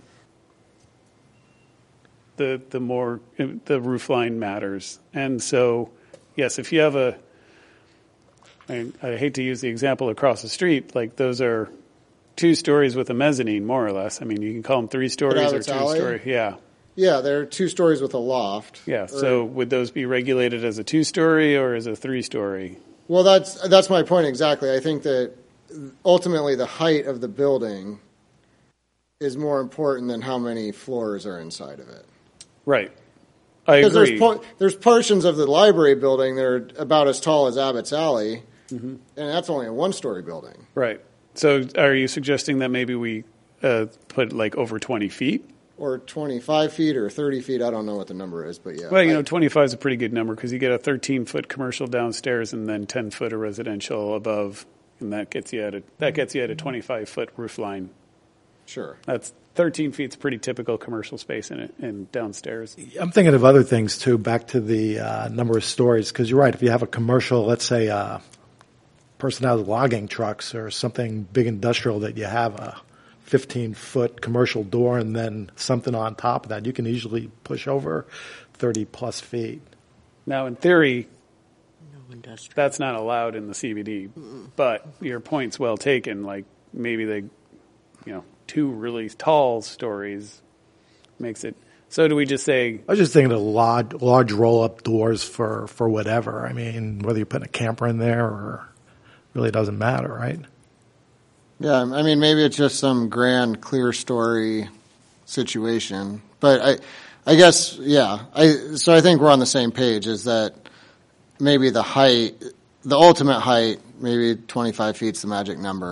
more the roof line matters. And so, yes, if you have I hate to use the example across the street, like those are 2 stories with a mezzanine, more or less. I mean, you can call them 3 stories or 2 story. Yeah. Yeah, they're 2 stories with a loft. Yeah. So would those be regulated as a 2-story or as a 3-story? Well, that's my point exactly. I think that ultimately the height of the building is more important than how many floors are inside of it. Right. I agree. Because there's portions of the library building that are about as tall as Abbott's Alley, and that's only a 1-story building. Right. So are you suggesting that maybe we put like over 20 feet? Or 25 feet or 30 feet. I don't know what the number is, but yeah. Well, 25 is a pretty good number because you get a 13-foot commercial downstairs and then 10-foot of residential above, and that gets you at a 25-foot roof line. Sure. That's 13 feet's pretty typical commercial space in it and downstairs. I'm thinking of other things too. Back to the number of stories, because you're right. If you have a commercial, let's say person has logging trucks or something big industrial, that you have a 15-foot commercial door and then something on top of that, you can easily push over 30-plus feet. Now, in theory, that's not allowed in the CBD, but your point's well taken. Like, maybe they, 2 really tall stories makes it. So do we just say? I was just thinking of large roll-up doors for whatever. I mean, whether you're putting a camper in there or really doesn't matter, right? Yeah, I mean, maybe it's just some grand clear story situation. But I guess, yeah. So I think we're on the same page, is that maybe the ultimate height, maybe 25 feet's the magic number.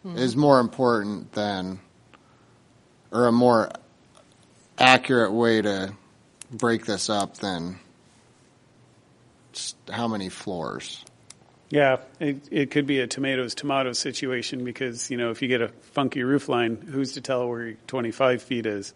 is more important than, or a more accurate way to break this up than just how many floors. Yeah, it could be a tomato situation because, if you get a funky roof line, who's to tell where 25 feet is?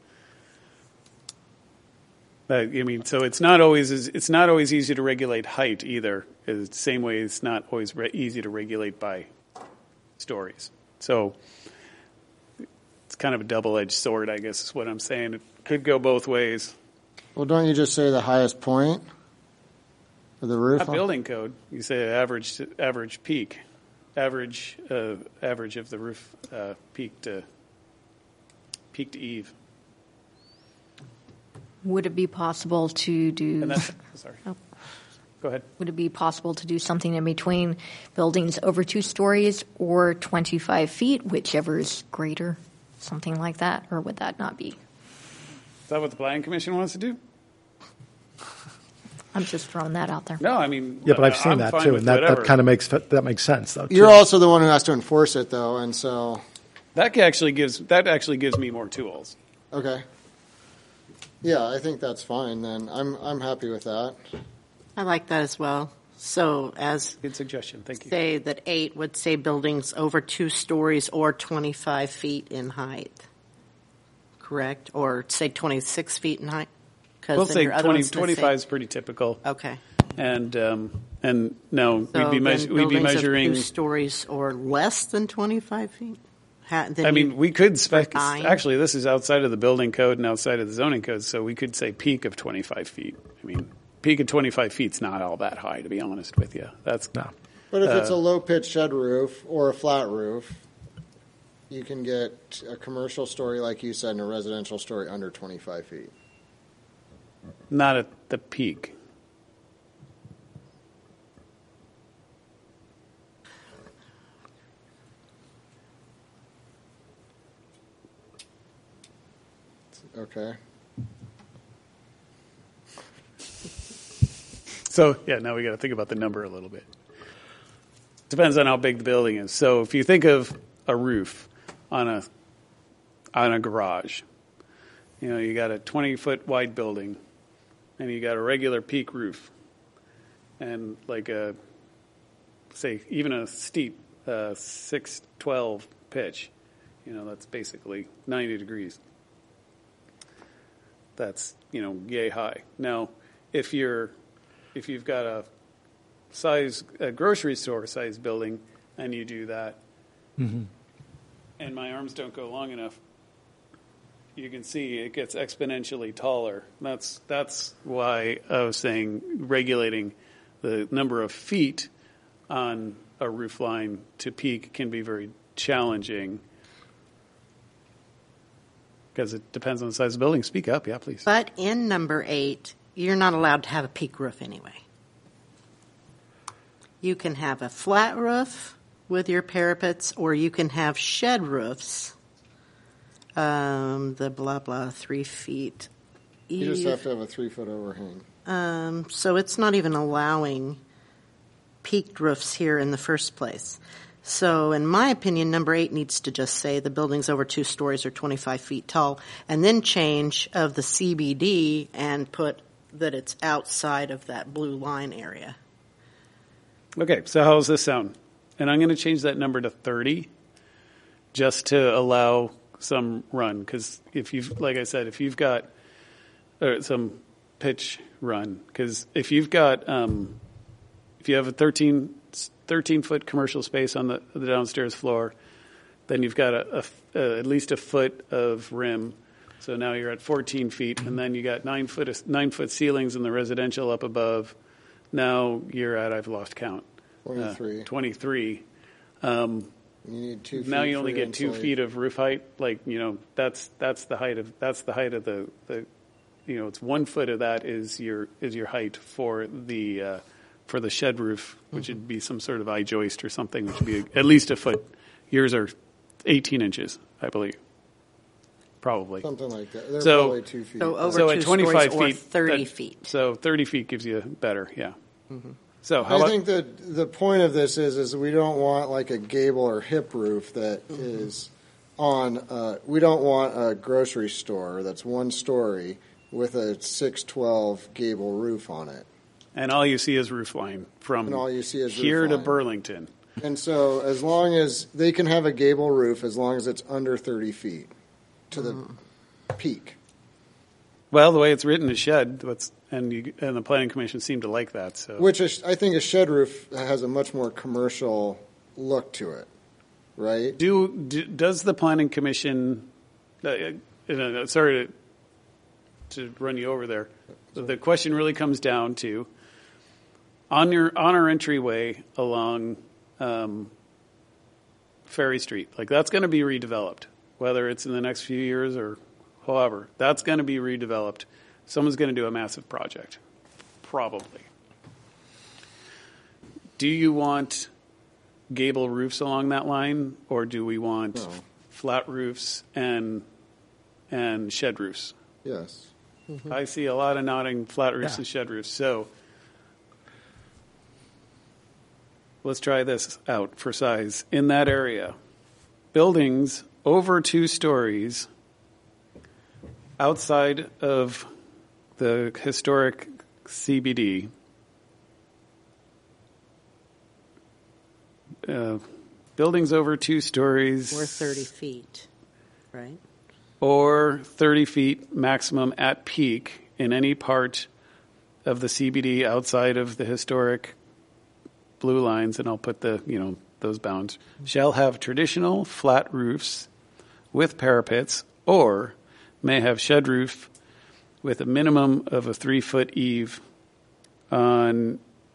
So it's not always easy to regulate height either. The same way it's not always easy to regulate by stories. So it's kind of a double-edged sword, I guess is what I'm saying. It could go both ways. Well, don't you just say the highest point of the roof? Not building code. You say average peak, average of the roof peak to eave. Would it be possible to do? Sorry. Oh. Go ahead. Would it be possible to do something in between buildings over 2 stories or 25 feet, whichever is greater, something like that, or would that not be? Is that what the planning commission wants to do? I'm just throwing that out there. No, I mean, Yeah, but I've seen I'm that fine too, with and that whatever. kind of makes sense though. Too. You're also the one who has to enforce it, though, and so That actually gives me more tools. okay. Yeah, I think that's fine. Then I'm happy with that. I like that as well. So as Good suggestion. Thank you. say that 8 would say buildings over 2 stories or 25 feet in height. Correct? Or say 26 feet in height? 'Cause We'll then say your other 20, one's gonna 25 say- is pretty typical. Okay. And no, So we'd be then buildings measuring. of 2 stories or less than 25 feet? We could spec. Nine? Actually, this is outside of the building code and outside of the zoning code, so we could say peak of 25 feet. Peak of 25 feet's not all that high, to be honest with you. That's No. But if it's a low-pitch shed roof or a flat roof, you can get a commercial story, like you said, and a residential story under 25 feet. not at the peak. Okay. So, now we got to think about the number a little bit. Depends on how big the building is. So, if you think of a roof on a garage, you got a 20-foot wide building, and you got a regular peak roof, and like even a steep 612 pitch, that's basically 90 degrees. That's yay high. Now, if you've got a grocery store size building and you do that, Mm-hmm. and my arms don't go long enough, you can see it gets exponentially taller. That's why I was saying regulating the number of feet on a roof line to peak can be very challenging. Because it depends on the size of the building. Speak up, yeah, please. But in number 8, you're not allowed to have a peak roof anyway. You can have a flat roof with your parapets, or you can have shed roofs. The blah, blah, 3 feet. You just have to have a 3-foot overhang. So it's not even allowing peaked roofs here in the first place. So in my opinion, number 8 needs to just say the building's over 2 stories or 25 feet tall, and then change of the CBD and put that it's outside of that blue line area. Okay, so how does this sound? And I'm going to change that number to 30 just to allow some run. Because if you've got some pitch run, because if you have a 13-foot commercial space on the downstairs floor, then you've got at least a foot of rim. So now you're at 14 feet, and then you got 9-foot ceilings in the residential up above. Now you're at, I've lost count. 23. 23. You need 2 feet. Now you only for get 2 insulation. feet of roof height. That's the height of the it's 1 foot of that is your height for the shed roof, which would be some sort of I-joist or something, which would be at least a foot. Yours are 18 inches, I believe. Probably. Something like that. They're So- probably 2 feet. So over 2 at 25 stories or feet, 30 feet. So 30 feet gives you better, yeah. Mm-hmm. So how I about, think that the point of this is we don't want like a gable or hip roof that is on, we don't want a grocery store that's one story with a 612 gable roof on it. and all you see is roof line from And all you see is here roof to line. Burlington. And so as long as they can have a gable roof, as long as it's under 30 feet to the peak. Well, the way it's written is shed, and the planning commission seemed to like that. So Which is, I think a shed roof has a much more commercial look to it, right? does the planning commission? Sorry to run you over there. The question really comes down to on our entryway along Ferry Street. Like that's going to be redeveloped, whether it's in the next few years or however. That's going to be redeveloped. Someone's going to do a massive project, probably. Do you want gable roofs along that line, or do we want flat roofs and shed roofs? Yes. I see a lot of nodding flat roofs and shed roofs. So let's try this out for size. In that area, buildings over 2 stories outside of the historic CBD, buildings over 2 stories. Or 30 feet, right? Or 30 feet maximum at peak in any part of the CBD outside of the historic blue lines, and I'll put those bounds, shall have traditional flat roofs with parapets, or may have shed roof with a minimum of a 3-foot eave on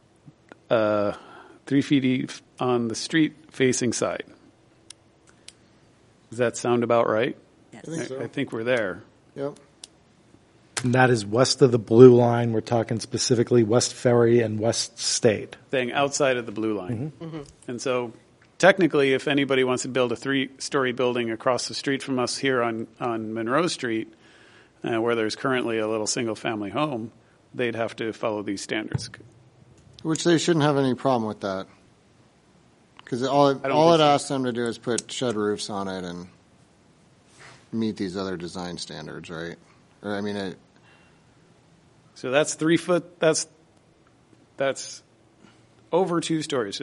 3 feet eave on the street facing side. Does that sound about right? Yes. I think so. I think we're there. Yep. And that is west of the blue line. We're talking specifically West Ferry and West State. Thing outside of the blue line. And so technically, if anybody wants to build a 3-story building across the street from us here on Monroe Street, where there's currently a little single-family home, they'd have to follow these standards. Which they shouldn't have any problem with that. Because all it asks them to do is put shed roofs on it and meet these other design standards, right? Or, I mean, So that's 3 foot. That's over 2 stories.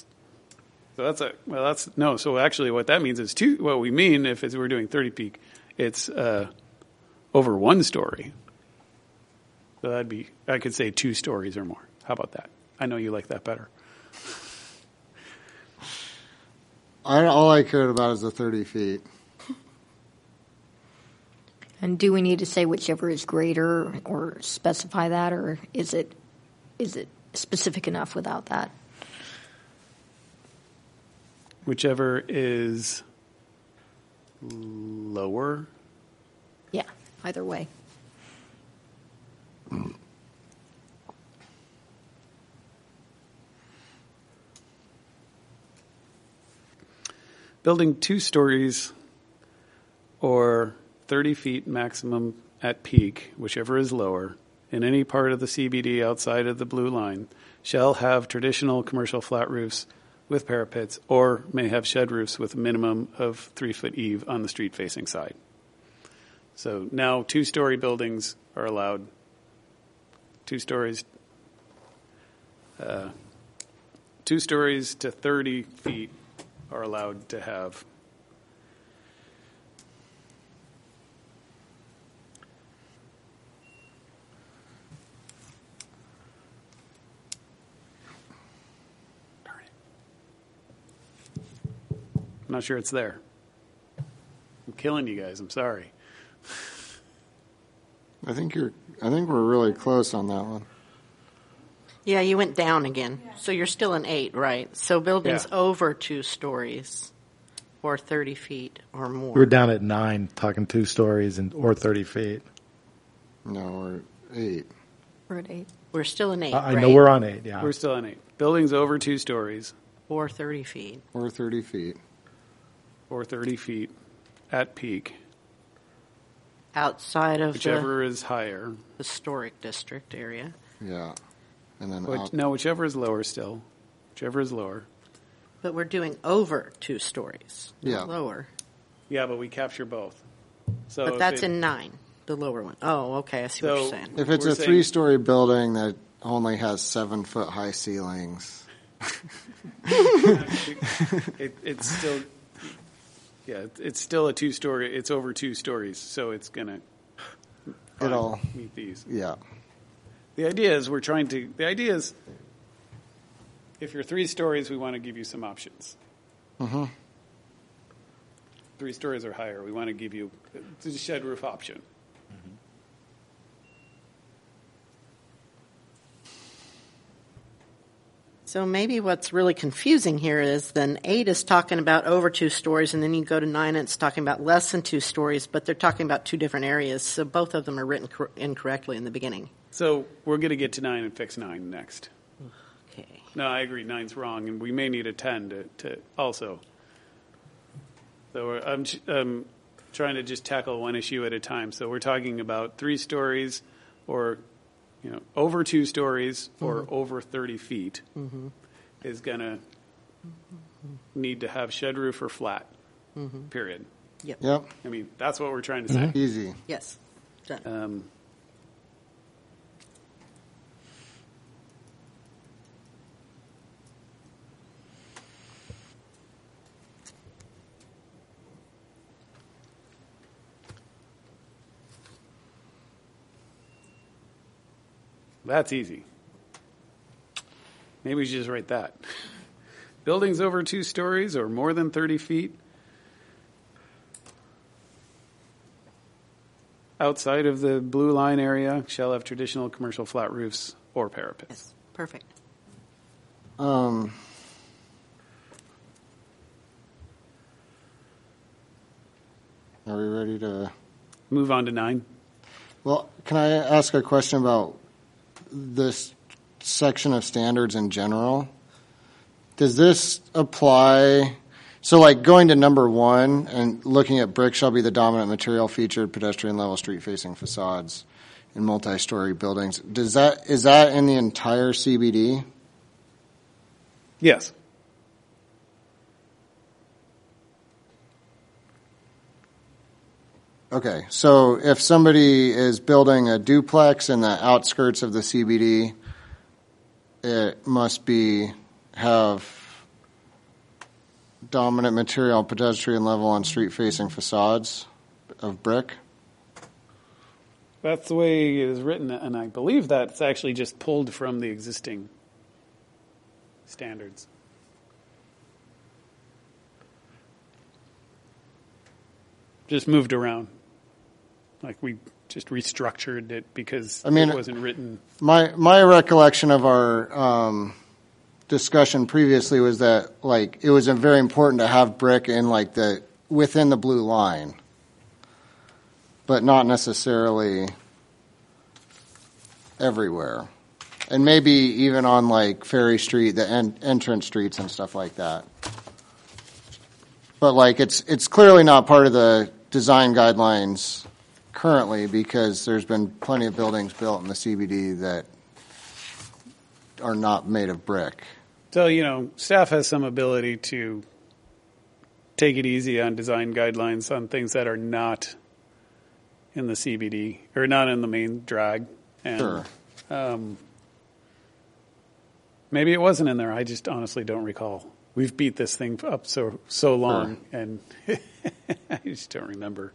So actually, what that means is what we mean if we're doing 30 peak, it's over 1 story. So I could say 2 stories or more. How about that? I know you like that better. all I cared about is the 30 feet. And do we need to say whichever is greater or specify that, or is it specific enough without that? Whichever is lower. Yeah, either way. Building 2 stories or 30 feet maximum at peak, whichever is lower, in any part of the CBD outside of the blue line, shall have traditional commercial flat roofs with parapets, or may have shed roofs with a minimum of 3-foot eave on the street-facing side. So now 2-story buildings are allowed. 2 stories, 2 stories to 30 feet are allowed to have. I'm not sure it's there. I'm killing you guys. I'm sorry. I think we're really close on that one. Yeah, you went down again. So you're still an 8, right? So buildings Yeah. over 2 stories or 30 feet or more. We're down at 9, talking 2 stories or 30 feet. No, we're 8. We're at 8. We're still an 8, I right? know we're on 8, yeah. We're still on 8. Buildings over 2 stories Or 30 feet. Or 30 feet. or 30 feet at peak, Outside of whichever is higher. the historic district area. Yeah. and then Which, out. no, whichever is lower still. Whichever is lower. But we're doing over 2 stories, Yeah. not lower. Yeah, but we capture both. So But if that's it- in 9, the lower one. Oh, okay, I see what you're So- saying. If it's We're a saying- 3-story building that only has 7-foot high ceilings, it's still, yeah, it's still a 2-story. It's over 2 stories, so it's gonna it'll, meet these. yeah. The idea is if you're 3 stories, we want to give you some options. Mm-hmm. 3 stories or higher, we want to give you the shed roof option. So maybe what's really confusing here is then 8 is talking about over 2 stories, and then you go to 9 and it's talking about less than 2 stories, but they're talking about 2 different areas. So both of them are written incorrectly in the beginning. So we're going to get to 9 and fix 9 next. Okay. No, I agree. 9's wrong, and we may need a 10 to also. So I'm trying to just tackle one issue at a time. So we're talking about 3 stories, or over 2 stories, or over 30 feet is going to need to have shed roof or flat. Period. Yep. I mean, that's what we're trying to say. Easy. Yes. Done. That's easy. Maybe we should just write that. Buildings over 2 stories or more than 30 feet outside of the blue line area shall have traditional commercial flat roofs or parapets. Yes. Perfect. Are we ready to move on to 9? Well, can I ask a question about this section of standards in general? Does this apply? So, like going to number 1 and looking at brick shall be the dominant material featured pedestrian level street facing facades in multi-story buildings. Is that in the entire CBD? Yes. Okay, so if somebody is building a duplex in the outskirts of the CBD, it must have dominant material pedestrian level on street facing facades of brick? That's the way it is written, and I believe that's actually just pulled from the existing standards. Just moved around. Like we just restructured it because it wasn't written. My recollection of our discussion previously was that it was very important to have brick in within the blue line, but not necessarily everywhere, and maybe even on Ferry Street, the entrance streets and stuff like that. But it's clearly not part of the design guidelines currently, because there's been plenty of buildings built in the CBD that are not made of brick. So, staff has some ability to take it easy on design guidelines on things that are not in the CBD or not in the main drag. And, Sure. Maybe it wasn't in there. I just honestly don't recall. We've beat this thing up so long, and I just don't remember.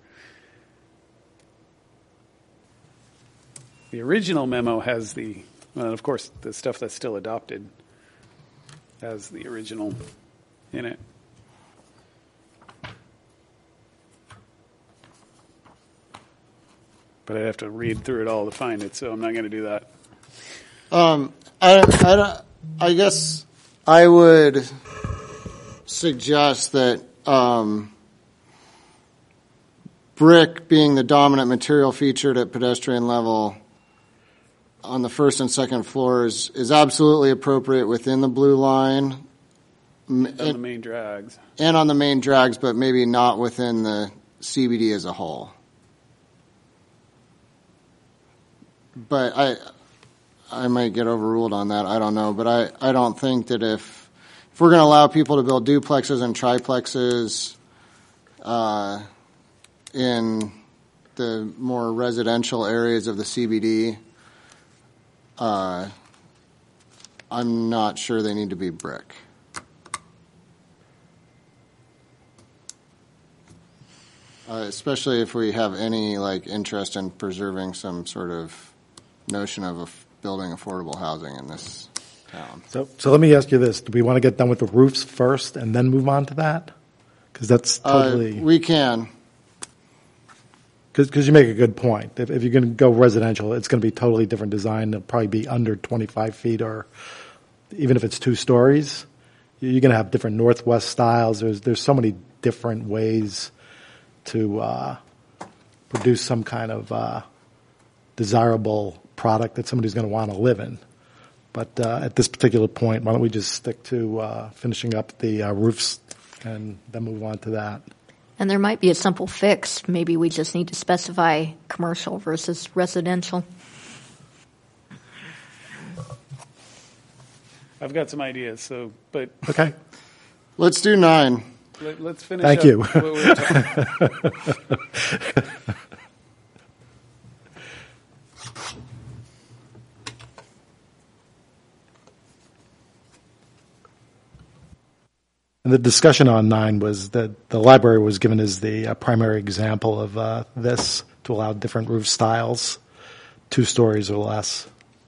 The original memo has of course, the stuff that's still adopted has the original in it. But I'd have to read through it all to find it, so I'm not going to do that. I guess I would suggest that brick being the dominant material featured at pedestrian level on the first and second floors is absolutely appropriate within the blue line. On the main drags. And on the main drags, but maybe not within the CBD as a whole. But I might get overruled on that. I don't know, but I don't think that if we're going to allow people to build duplexes and triplexes in the more residential areas of the CBD, I'm not sure they need to be brick. Especially if we have any interest in preserving some sort of notion of building affordable housing in this town. So let me ask you this: do we want to get done with the roofs first and then move on to that? Because that's totally we can. Because you make a good point. If you're going to go residential, it's going to be totally different design. It'll probably be under 25 feet, or even if it's 2 stories, you're going to have different northwest styles. There's so many different ways to produce some kind of desirable product that somebody's going to want to live in. But at this particular point, why don't we just stick to finishing up the roofs and then move on to that? And there might be a simple fix. Maybe we just need to specify commercial versus residential. I've got some ideas. But okay, let's do 9. Let's finish. Thank up you. what we were talking. And the discussion on 9 was that the library was given as the primary example of this to allow different roof styles, 2 stories or less.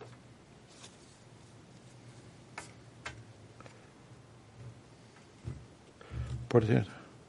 Portitude.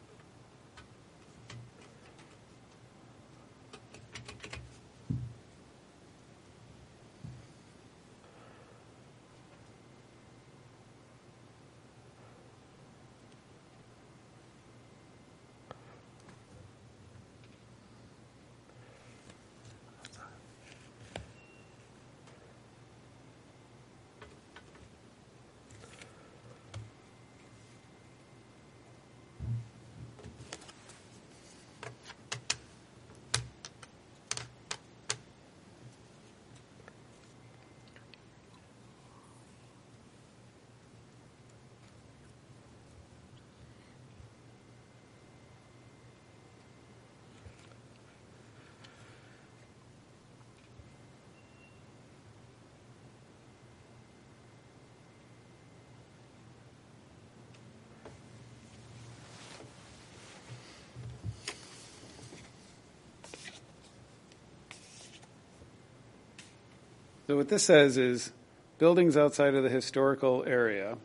So what this says is buildings outside of the historical area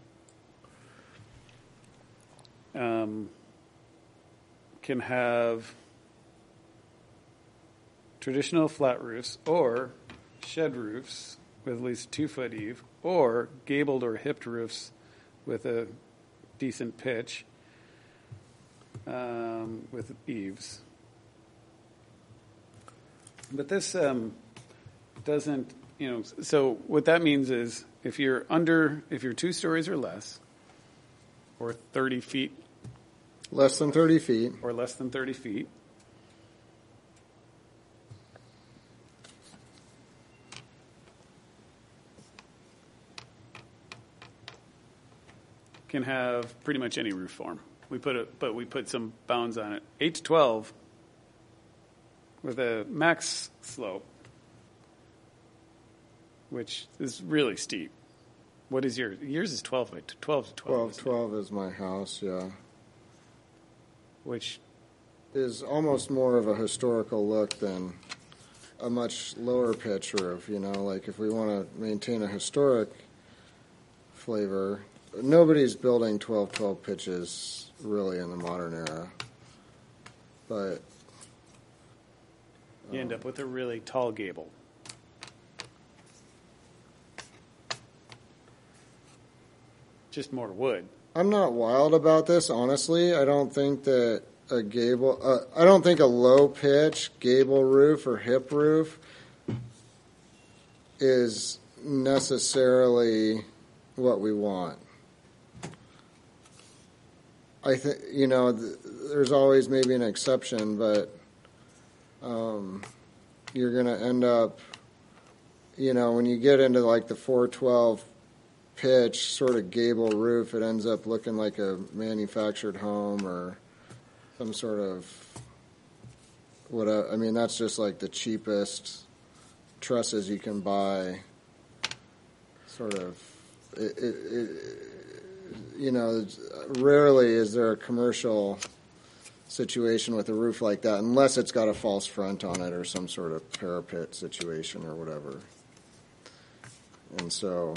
can have traditional flat roofs or shed roofs with at least 2-foot eave, or gabled or hipped roofs with a decent pitch with eaves. But this doesn't, so what that means is if you're 2 stories or less, or 30 feet. Less than 30 feet. Or less than 30 feet. Can have pretty much any roof form. We put some bounds on it. 8 to 12 with a max slope, which is really steep. What is yours? Yours is 12 to 12. 12 is my house, yeah. Which is almost more of a historical look than a much lower pitch roof, like if we want to maintain a historic flavor. Nobody's building 12 pitches really in the modern era. But you end up with a really tall gable. Just more wood. I'm not wild about this, honestly. I don't think that a gable, I don't think a low pitch gable roof or hip roof is necessarily what we want. I think, there's always maybe an exception, but you're going to end up when you get into like the 412 pitch sort of gable roof, it ends up looking like a manufactured home or some sort of whatever. I mean, that's just like the cheapest trusses you can buy. Sort of, rarely is there a commercial situation with a roof like that, unless it's got a false front on it or some sort of parapet situation or whatever. And so,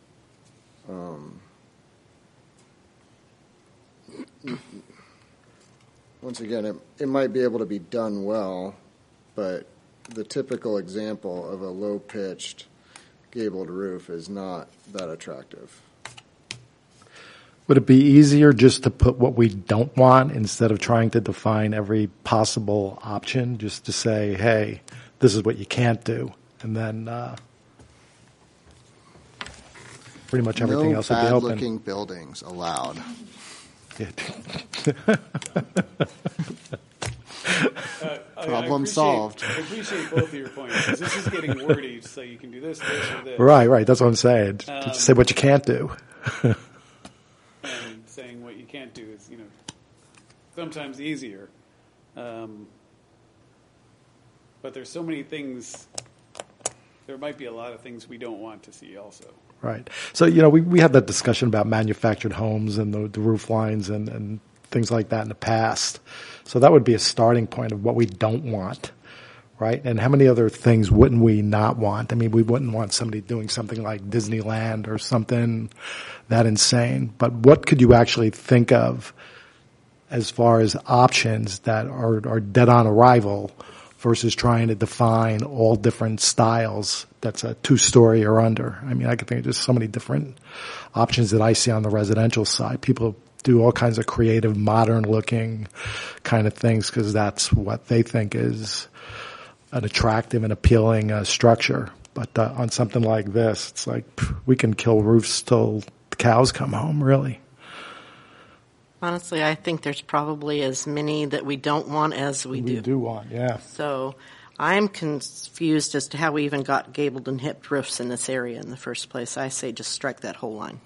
once again, it might be able to be done well, but the typical example of a low-pitched gabled roof is not that attractive. Would it be easier just to put what we don't want instead of trying to define every possible option, just to say, hey, this is what you can't do, and then pretty much everything else would be open. No bad-looking buildings allowed. Problem solved. I appreciate both of your points. 'Cause this is getting wordy, so you can do this, or this. Right. That's what I'm saying. Just say what you can't do. And saying what you can't do is, sometimes easier. But there's so many things. There might be a lot of things we don't want to see also. Right. So, we had that discussion about manufactured homes and the roof lines and things like that in the past. So that would be a starting point of what we don't want, right? And how many other things wouldn't we not want? I mean, we wouldn't want somebody doing something like Disneyland or something that insane. But what could you actually think of as far as options that are dead on arrival versus trying to define all different styles that's a 2-story or under? I mean, I could think of just so many different options that I see on the residential side. People do all kinds of creative, modern-looking kind of things because that's what they think is an attractive and appealing structure. But on something like this, it's like we can kill roofs till the cows come home, really. Honestly, I think there's probably as many that we don't want as we do. We do want, yeah. So I'm confused as to how we even got gabled and hipped roofs in this area in the first place. I say just strike that whole line.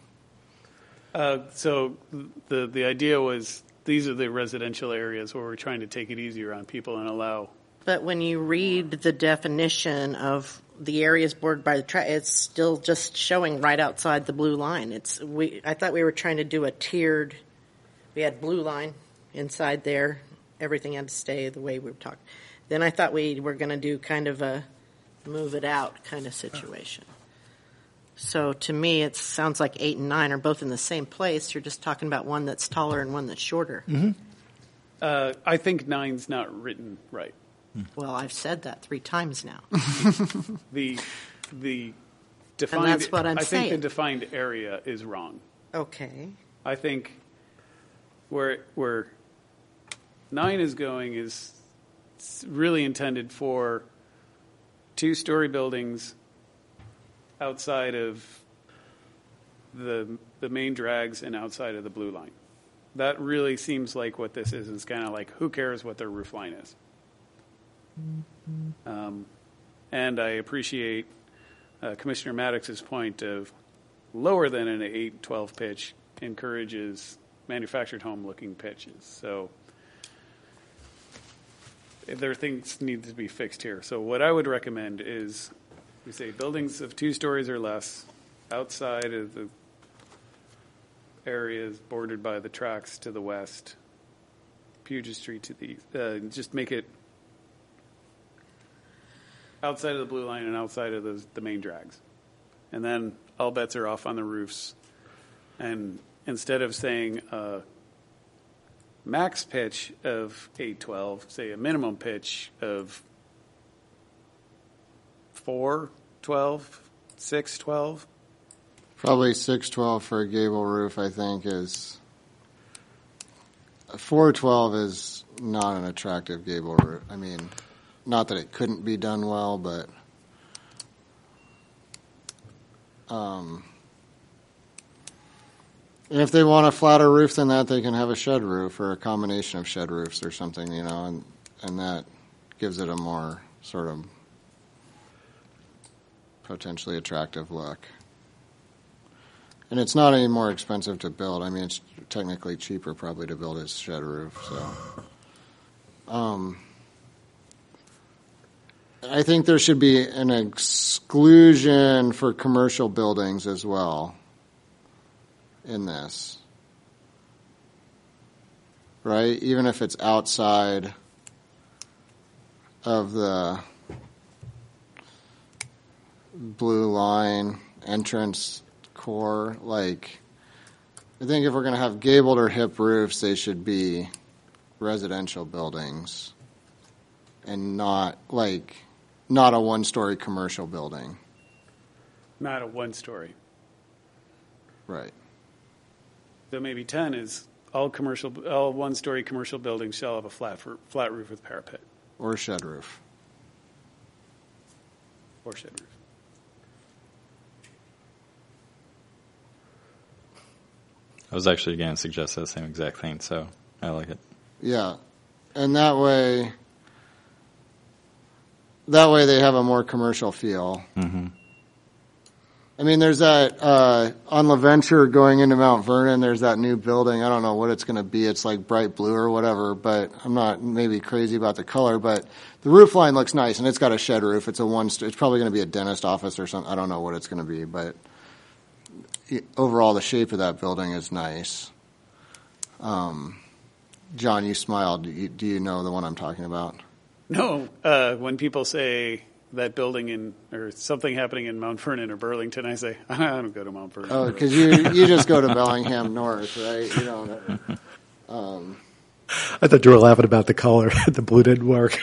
So the idea was these are the residential areas where we're trying to take it easier on people and allow. But when you read the definition of the areas bordered by the track, it's still just showing right outside the blue line. I thought we were trying to do a tiered. We had blue line inside there. Everything had to stay the way we were talking. Then I thought we were going to do kind of a move it out kind of situation. So to me, it sounds like 8 and 9 are both in the same place. You're just talking about one that's taller and one that's shorter. Mm-hmm. I think 9's not written right. Well, I've said that 3 times now. The defined. And that's what I'm saying. I think the saying. defined area is wrong. Okay. I think where 9 is going is really intended for 2-story buildings outside of the main drags and outside of the blue line. That really seems like what this is. It's kind of like, who cares what their roof line is? And I appreciate Commissioner Maddox's point of lower than an 8-12 pitch encourages manufactured home looking pitches. So there are things need to be fixed here. So what I would recommend is we say buildings of 2 stories or less outside of the areas bordered by the tracks to the west, Puget Street to the east. Just make it outside of the blue line and outside of the main drags. And then all bets are off on the roofs. And instead of saying max pitch of 8-12, say a minimum pitch of 4-12, 6-12. Probably 6-12 for a gable roof, I think, is 4-12 is not an attractive gable roof. I mean, not that it couldn't be done well, but if they want a flatter roof than that, they can have a shed roof or a combination of shed roofs or something, and that gives it a more sort of potentially attractive look. And it's not any more expensive to build. I mean, it's technically cheaper probably to build a shed roof. So, I think there should be an exclusion for commercial buildings as well in this. Right? Even if it's outside of the blue line entrance core, like, I think if we're going to have gabled or hip roofs, they should be residential buildings and not a one-story commercial building. Not a one-story. Right. So maybe 10 is all one-story commercial buildings shall have a flat roof with parapet. Or shed roof. Or shed roof. I was actually going to suggest that same exact thing, so I like it. Yeah. And that way they have a more commercial feel. Mm-hmm. I mean, there's that, on LaVenture going into Mount Vernon, there's that new building. I don't know what it's going to be. It's like bright blue or whatever, but I'm not maybe crazy about the color, but the roof line looks nice and it's got a shed roof. It's it's probably going to be a dentist office or something. I don't know what it's going to be, but overall the shape of that building is nice. John, you smiled. Do you know the one I'm talking about? No, when people say that building or something happening in Mount Vernon or Burlington, I say, I don't go to Mount Vernon. Oh, because you just go to Bellingham North, right? You don't. I thought you were laughing about the color. The blue didn't work.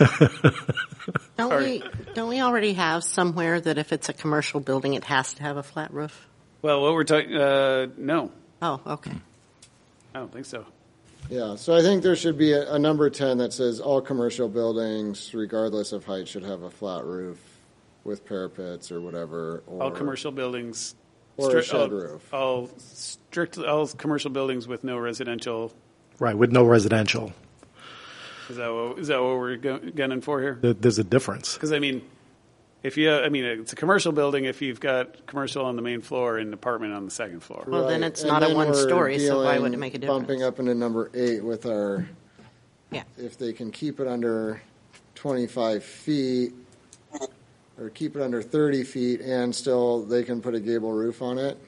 Don't we already have somewhere that if it's a commercial building, it has to have a flat roof? Well, what we're talking, no. Oh, okay. I don't think so. Yeah, so I think there should be a number 10 that says all commercial buildings, regardless of height, should have a flat roof with parapets or whatever. Or, all commercial buildings. Or a shed roof. All commercial buildings with no residential. Right, with no residential. Is that what we're gunning for here? There's a difference. Because, I mean, it's a commercial building if you've got commercial on the main floor and apartment on the second floor. Well, then it's not a one-story, so why would it make a difference? Bumping up into number 8 with our, if they can keep it under 25 feet or keep it under 30 feet and still they can put a gable roof on it.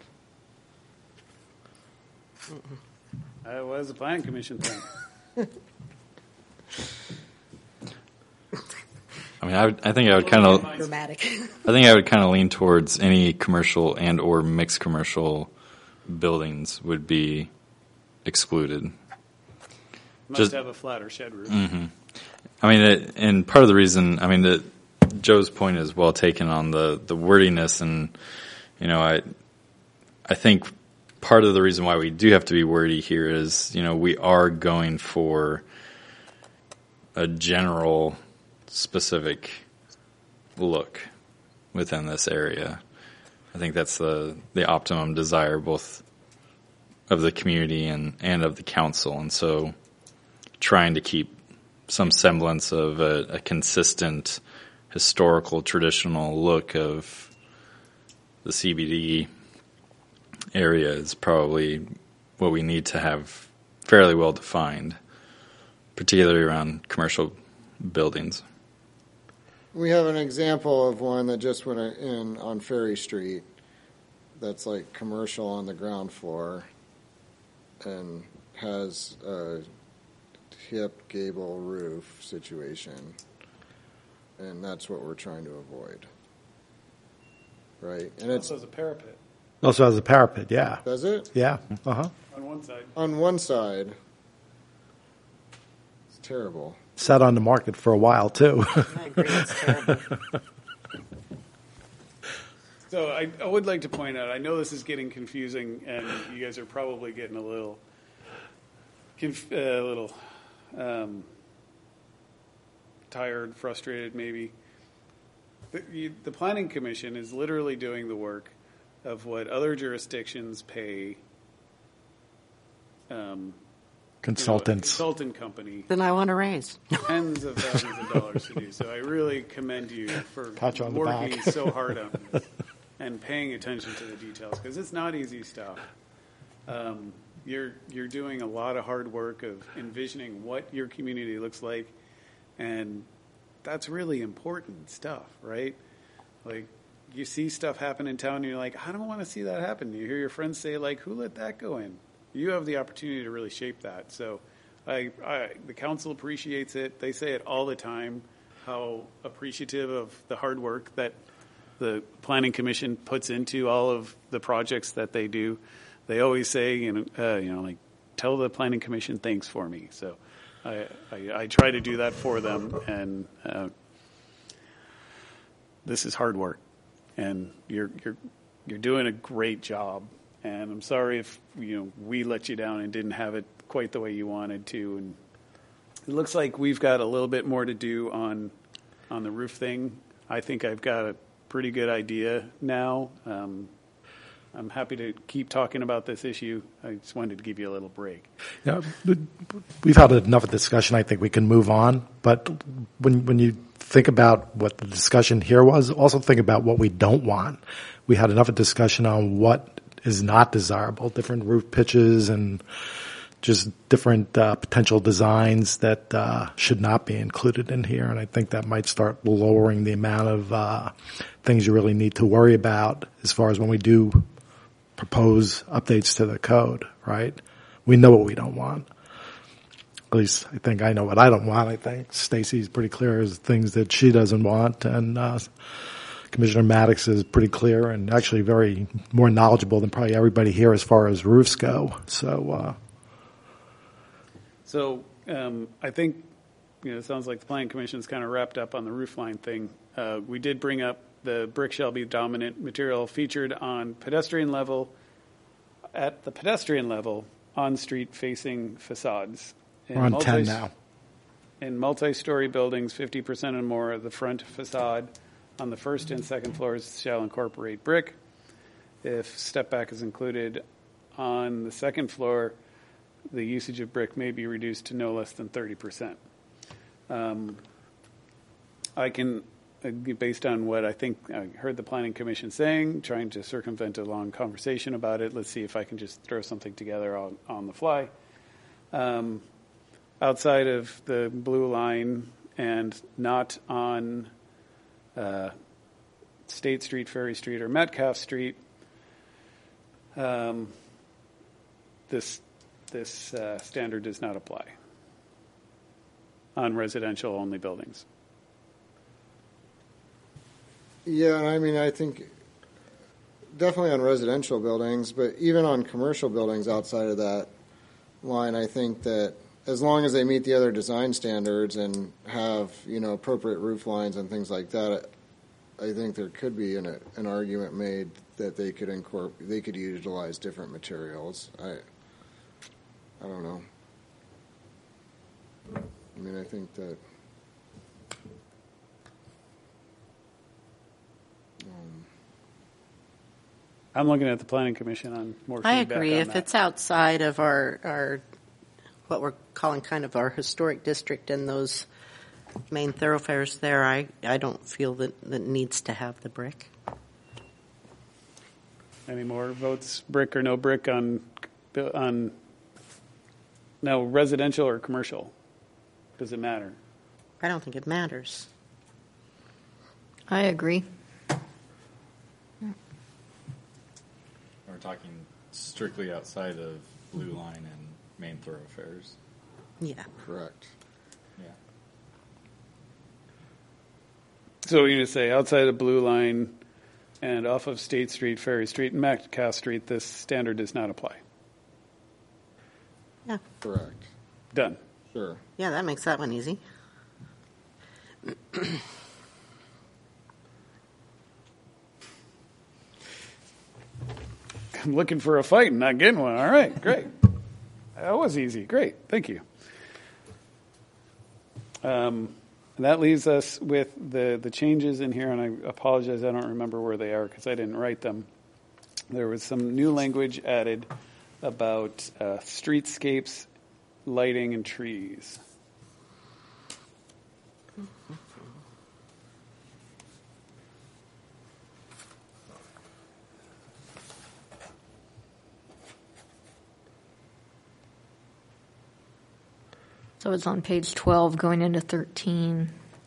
That was a planning commission thing. I mean, I think I would kind of dramatic. I think I would kind of lean towards any commercial and or mixed commercial buildings would be excluded. Must have a flat or shed roof. Mm-hmm. I mean, and part of the reason, I mean, Joe's point is well taken on the wordiness, and I think part of the reason why we do have to be wordy here is we are going for a general specific look within this area. I think that's the optimum desire both of the community and of the council, and so trying to keep some semblance of a consistent historical traditional look of the CBD area is probably what we need to have fairly well defined, particularly around commercial buildings. We have an example of one that just went in on Ferry Street that's like commercial on the ground floor and has a hip gable roof situation. And that's what we're trying to avoid. Right? And it also has a parapet. Also has a parapet, yeah. Does it? Yeah. Uh-huh. On one side. On one side. It's terrible. Sat on the market for a while, too. I agree, it's terrible. So I would like to point out, I know this is getting confusing, and you guys are probably getting a little tired, frustrated, maybe. The Planning Commission is literally doing the work of what other jurisdictions pay consultants. Consultant company, Then I want to raise. tens of thousands of dollars to do. So I really commend you for Pat you on the working back. so hard on this and paying attention to the details, because it's not easy stuff. You're doing a lot of hard work of envisioning what your community looks like, and that's really important stuff, right? Like, you see stuff happen in town, and you're like, I don't want to see that happen. You hear your friends say, like, who let that go in? You have the opportunity to really shape that. So the council appreciates it. They say it all the time, how appreciative of the hard work that the Planning Commission puts into all of the projects that they do. They always say, like, tell the Planning Commission thanks for me. So I try to do that for them, and this is hard work, and you're doing a great job. And I'm sorry if we let you down and didn't have it quite the way you wanted to. And it looks like we've got a little bit more to do on the roof thing. I think I've got a pretty good idea now. I'm happy to keep talking about this issue. I just wanted to give you a little break. Yeah, we've had enough of discussion. I think we can move on. But when you think about what the discussion here was, also think about what we don't want. We had enough of discussion on what is not desirable, different roof pitches and just different potential designs that should not be included in here. And I think that might start lowering the amount of things you really need to worry about as far as when we do propose updates to the code, right? We know what we don't want. At least I think I know what I don't want. I think Stacy's pretty clear as things that she doesn't want, and Commissioner Maddox is pretty clear and actually very more knowledgeable than probably everybody here as far as roofs go. So I think it sounds like the Planning Commission's kind of wrapped up on the roof line thing. We did bring up the brick shall be dominant material featured on pedestrian level, at the pedestrian level, on street facing facades. we're on 10 now. In multi-story buildings, 50% and more of the front facade on the first and second floors shall incorporate brick. If step back is included on the second floor, the usage of brick may be reduced to no less than 30%. I can, based on what I think I heard the Planning Commission saying, trying to circumvent a long conversation about it, let's see if I can just throw something together on the fly. Outside of the blue line and not on State Street, Ferry Street, or Metcalf Street, this standard does not apply on residential only buildings. Yeah, I mean, I think definitely on residential buildings, but even on commercial buildings outside of that line, I think that as long as they meet the other design standards and have, appropriate roof lines and things like that, I think there could be an argument made that they could utilize different materials. I don't know. I mean, I think that I'm looking at the Planning Commission on more feedback. I agree. on If that. it's outside of our what we're calling kind of our historic district and those main thoroughfares there, I don't feel that needs to have the brick. Any more votes, brick or no brick on now residential or commercial? Does it matter? I don't think it matters. I agree. We're talking strictly outside of blue line and main thoroughfares. Yeah. correct. Yeah. So you're going to say outside of blue line and off of State Street, Ferry Street, and Metcalf Street, this standard does not apply. Yeah. Correct. Done. Sure. Yeah, that makes that one easy. I'm looking for a fight and not getting one. All right, great. That was easy. Great. Thank you. And that leaves us with the changes in here, and I apologize, I don't remember where they are because I didn't write them. There was some new language added about streetscapes lighting, and trees. So it's on page 12 going into 13.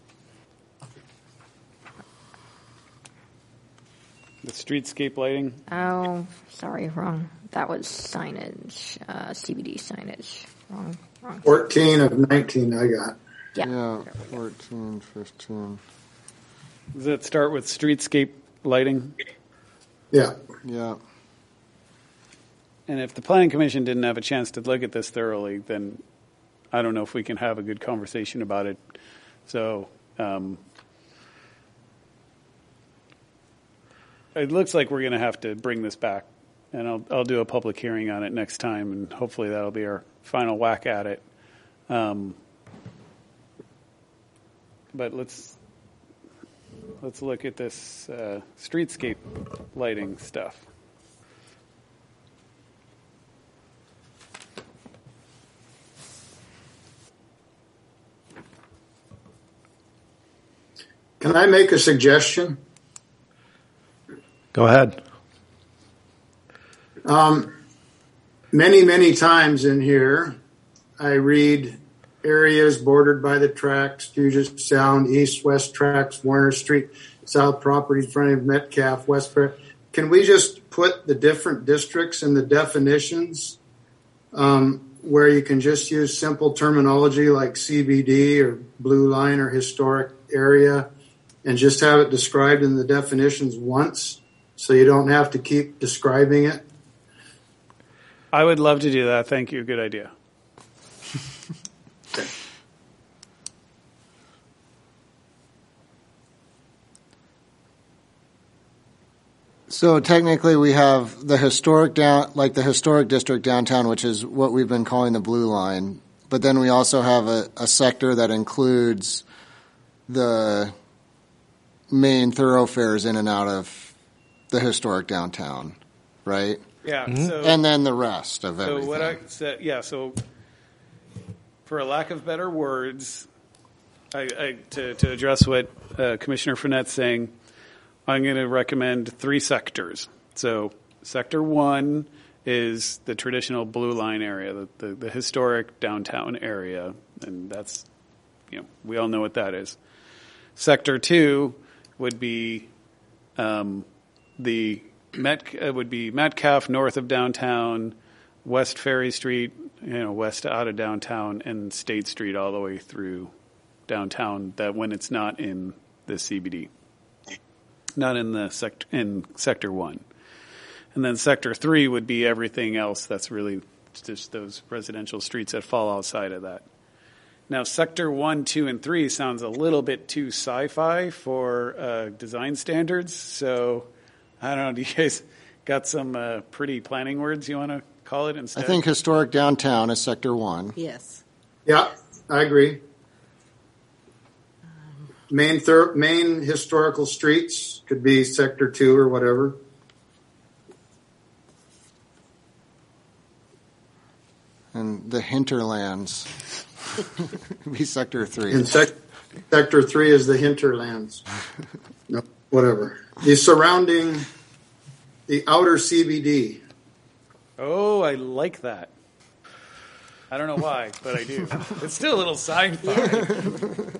The streetscape lighting. Oh, sorry, wrong. That was signage, CBD signage. Wrong. 14 of 19 I got. Yeah, 14, 15. Does it start with streetscape lighting? Yeah. Yeah. And if the Planning Commission didn't have a chance to look at this thoroughly, then I don't know if we can have a good conversation about it. So it looks like we're going to have to bring this back, and I'll do a public hearing on it next time, and hopefully that'll be our final whack at it. But let's look at this streetscape lighting stuff. Can I make a suggestion? Go ahead. Many times in here, I read areas bordered by the tracks, Puget Sound, east-west tracks, Warner Street, south property, frontage of Metcalf, west. Can we just put the different districts in the definitions where you can just use simple terminology like CBD or blue line or historic area and just have it described in the definitions once so you don't have to keep describing it? I would love to do that. Thank you. Good idea. So technically, we have the historic district downtown, which is what we've been calling the blue line. But then we also have a sector that includes the main thoroughfares in and out of the historic downtown, right? Yeah. Mm-hmm. So, and then the rest of everything. So what I said, so for a lack of better words, to address what Commissioner Fournette's saying, I'm going to recommend 3 sectors. So sector 1 is the traditional blue line area, the historic downtown area, and that's, we all know what that is. Sector 2 would be Metcalf north of downtown, West Ferry Street, west out of downtown, and State Street all the way through downtown. That when it's not in the CBD, not in the sector 1, and then sector 3 would be everything else. That's really just those residential streets that fall outside of that. Now, sector 1, 2, and 3 sounds a little bit too sci-fi for design standards. So, I don't know. Do you guys got some pretty planning words you want to call it instead? I think historic downtown is sector 1. Yes. Yeah, I agree. Main historical streets could be sector 2 or whatever. And the hinterlands be sector 3. And sector 3 is the hinterlands. No, whatever. The surrounding, the outer CBD. Oh, I like that. I don't know why, but I do. It's still a little sci-fi.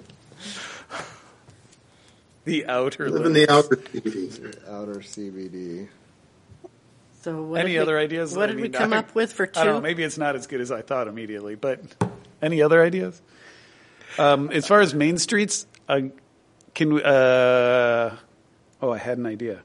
The outer. Live in the outer CBD. Outer CBD. So any other ideas? What did we come up with for 2? I don't know. Maybe it's not as good as I thought immediately, but any other ideas? As far as main streets, can we? I had an idea.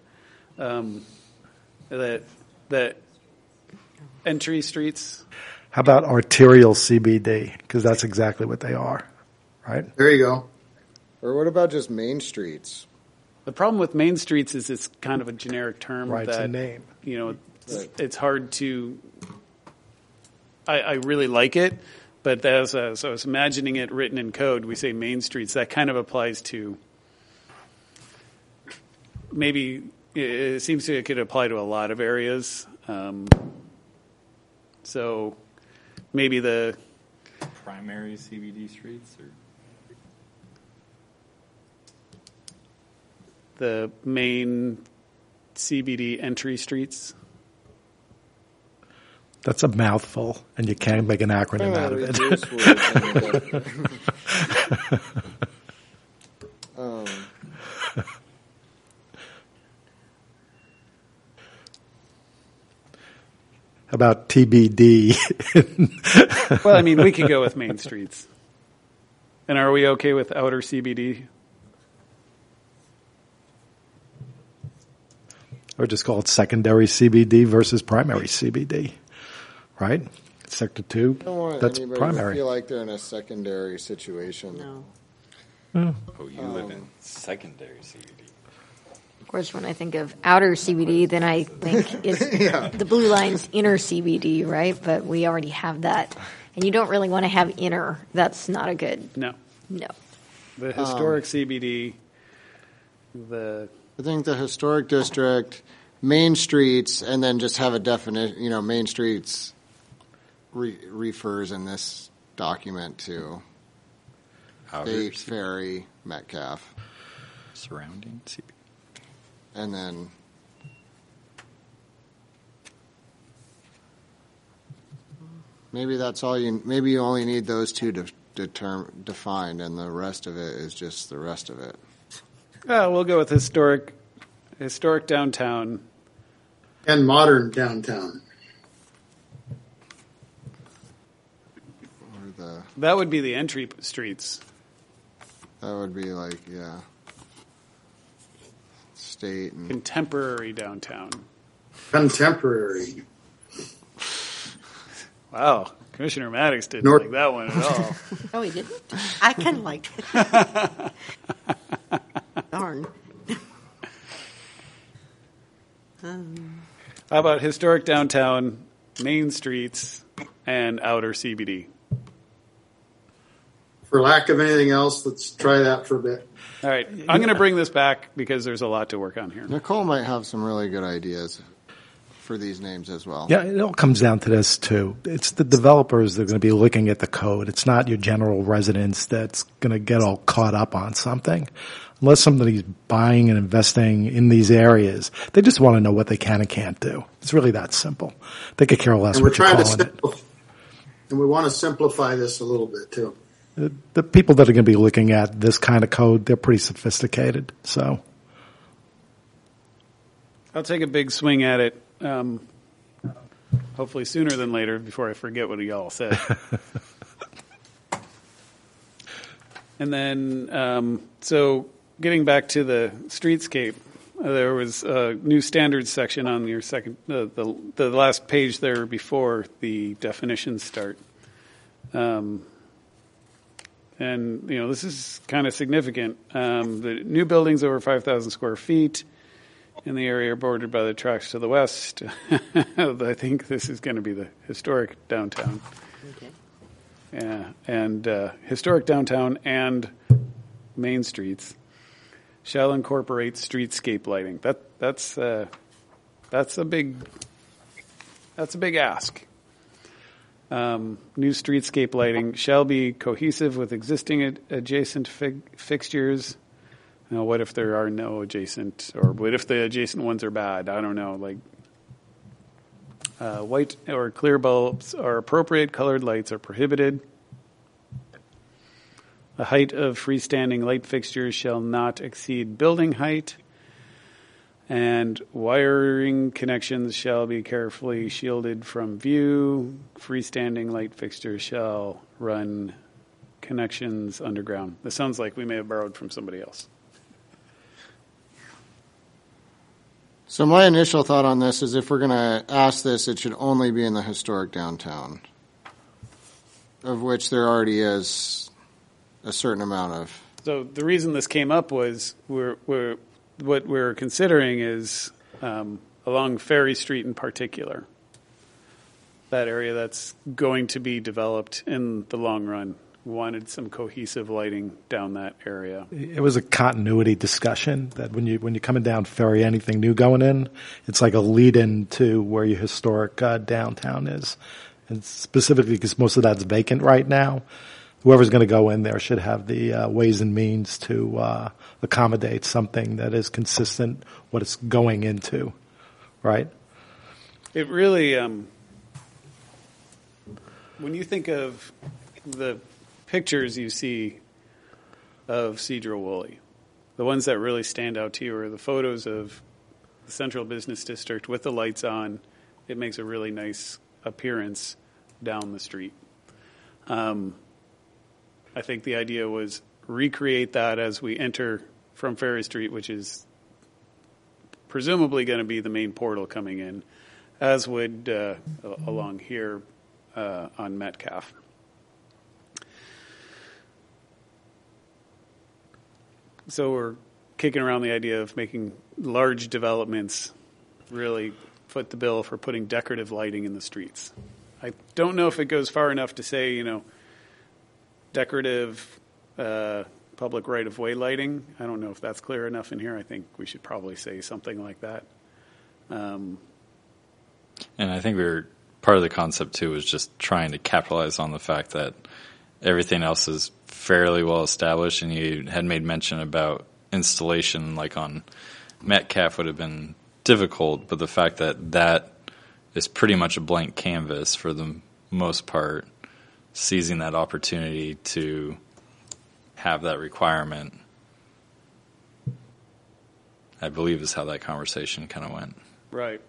That entry streets. How about arterial CBD? Because that's exactly what they are, right? There you go. Or what about just main streets? The problem with main streets is it's kind of a generic term. Right, that, it's a name. It's hard to. I really like it, but so I was imagining it written in code. We say main streets. That kind of applies to. Maybe it seems to it could apply to a lot of areas. So maybe the primary CBD streets, or The main CBD entry streets. That's a mouthful, and you can't make an acronym out of it. How about TBD? Well, I mean, we could go with main streets. And are we okay with outer CBD? Or just call it secondary CBD versus primary CBD, right? Sector 2, I don't want that's anybody primary. to feel like they're in a secondary situation. No. oh, you live in secondary CBD. Of course, when I think of outer CBD, then I think it's the blue line's inner CBD, right? But we already have that. And you don't really want to have inner. That's not a good. No. No. The historic CBD, I think the historic district, main streets, and then just have a definition, main streets refers in this document to State, Ferry, Metcalf. Surrounding CBD. And then maybe that's all maybe you only need those two defined, and the rest of it is just the rest of it. we'll go with historic downtown. And modern downtown. Or That would be the entry streets. that would be like, State and Contemporary downtown. Contemporary. Wow. Commissioner Maddox didn't North- like that one at all. Oh, he didn't? I kind of liked it. Darn. How about historic downtown, main streets, and outer CBD? For lack of anything else, let's try that for a bit. All right. I'm going to bring this back because there's a lot to work on here. Nicole might have some really good ideas for these names as well. Yeah, it all comes down to this, too. It's the developers that are going to be looking at the code. It's not your general residents that's going to get all caught up on something. Unless somebody's buying and investing in these areas, they just want to know what they can and can't do. It's really that simple. They could care less And we're what you're trying to calling it. simplify, and we want to simplify this a little bit too. The people that are going to be looking at this kind of code, they're pretty sophisticated. So I'll take a big swing at it, hopefully sooner than later before I forget what y'all said. And then, so getting back to the streetscape, there was a new standards section on your second, the last page there before the definitions start. And, this is kind of significant. The new buildings over 5,000 square feet in the area bordered by the tracks to the west. I think this is going to be the historic downtown. Okay. Yeah, and historic downtown and main streets shall incorporate streetscape lighting. That's a big ask. New streetscape lighting shall be cohesive with existing adjacent fixtures. Now, what if there are no adjacent, or what if the adjacent ones are bad? I don't know. Like white or clear bulbs are appropriate. Colored lights are prohibited. The height of freestanding light fixtures shall not exceed building height. And wiring connections shall be carefully shielded from view. Freestanding light fixtures shall run connections underground. This sounds like we may have borrowed from somebody else. So my initial thought on this is if we're going to ask this, it should only be in the historic downtown, of which there already is a certain amount of. So the reason this came up was what we're considering is along Ferry Street in particular, that area that's going to be developed in the long run. We wanted some cohesive lighting down that area. it was a continuity discussion that when you're coming down Ferry, anything new going in, it's like a lead in to where your historic downtown is. and specifically because most of that's vacant right now, whoever's going to go in there should have the ways and means to accommodate something that is consistent what it's going into, right? It really, when you think of the pictures you see of Cedro-Woolley, the ones that really stand out to you are the photos of the Central Business District with the lights on. It makes a really nice appearance down the street. I think the idea was recreate that as we enter from Ferry Street, which is presumably going to be the main portal coming in, as would along here on Metcalf. So we're kicking around the idea of making large developments really foot the bill for putting decorative lighting in the streets. I don't know if it goes far enough to say, decorative public right-of-way lighting. I don't know if that's clear enough in here. I think we should probably say something like that. And I think part of the concept, too, was just trying to capitalize on the fact that everything else is fairly well established, and you had made mention about installation, like on Metcalf, would have been difficult, but the fact that that is pretty much a blank canvas for the most part, seizing that opportunity to have that requirement, I believe is how that conversation kind of went. Right.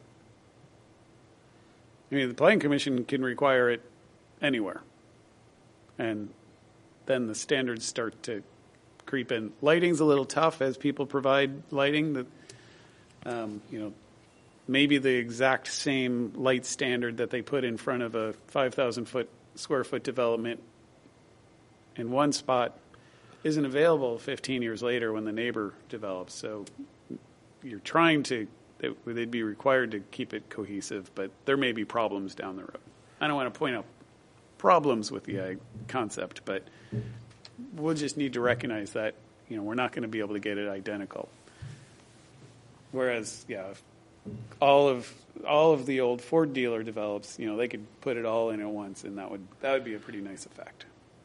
I mean, the Planning Commission can require it anywhere. And then the standards start to creep in. Lighting's a little tough as people provide lighting. That, maybe the exact same light standard that they put in front of a 5,000 square foot development in one spot isn't available 15 years later when the neighbor develops. So you're trying to, they'd be required to keep it cohesive, but there may be problems down the road. I don't want to point out problems with the concept, but we'll just need to recognize that, we're not going to be able to get it identical. Whereas, if all of the old Ford dealer develops, they could put it all in at once, and that would be a pretty nice effect.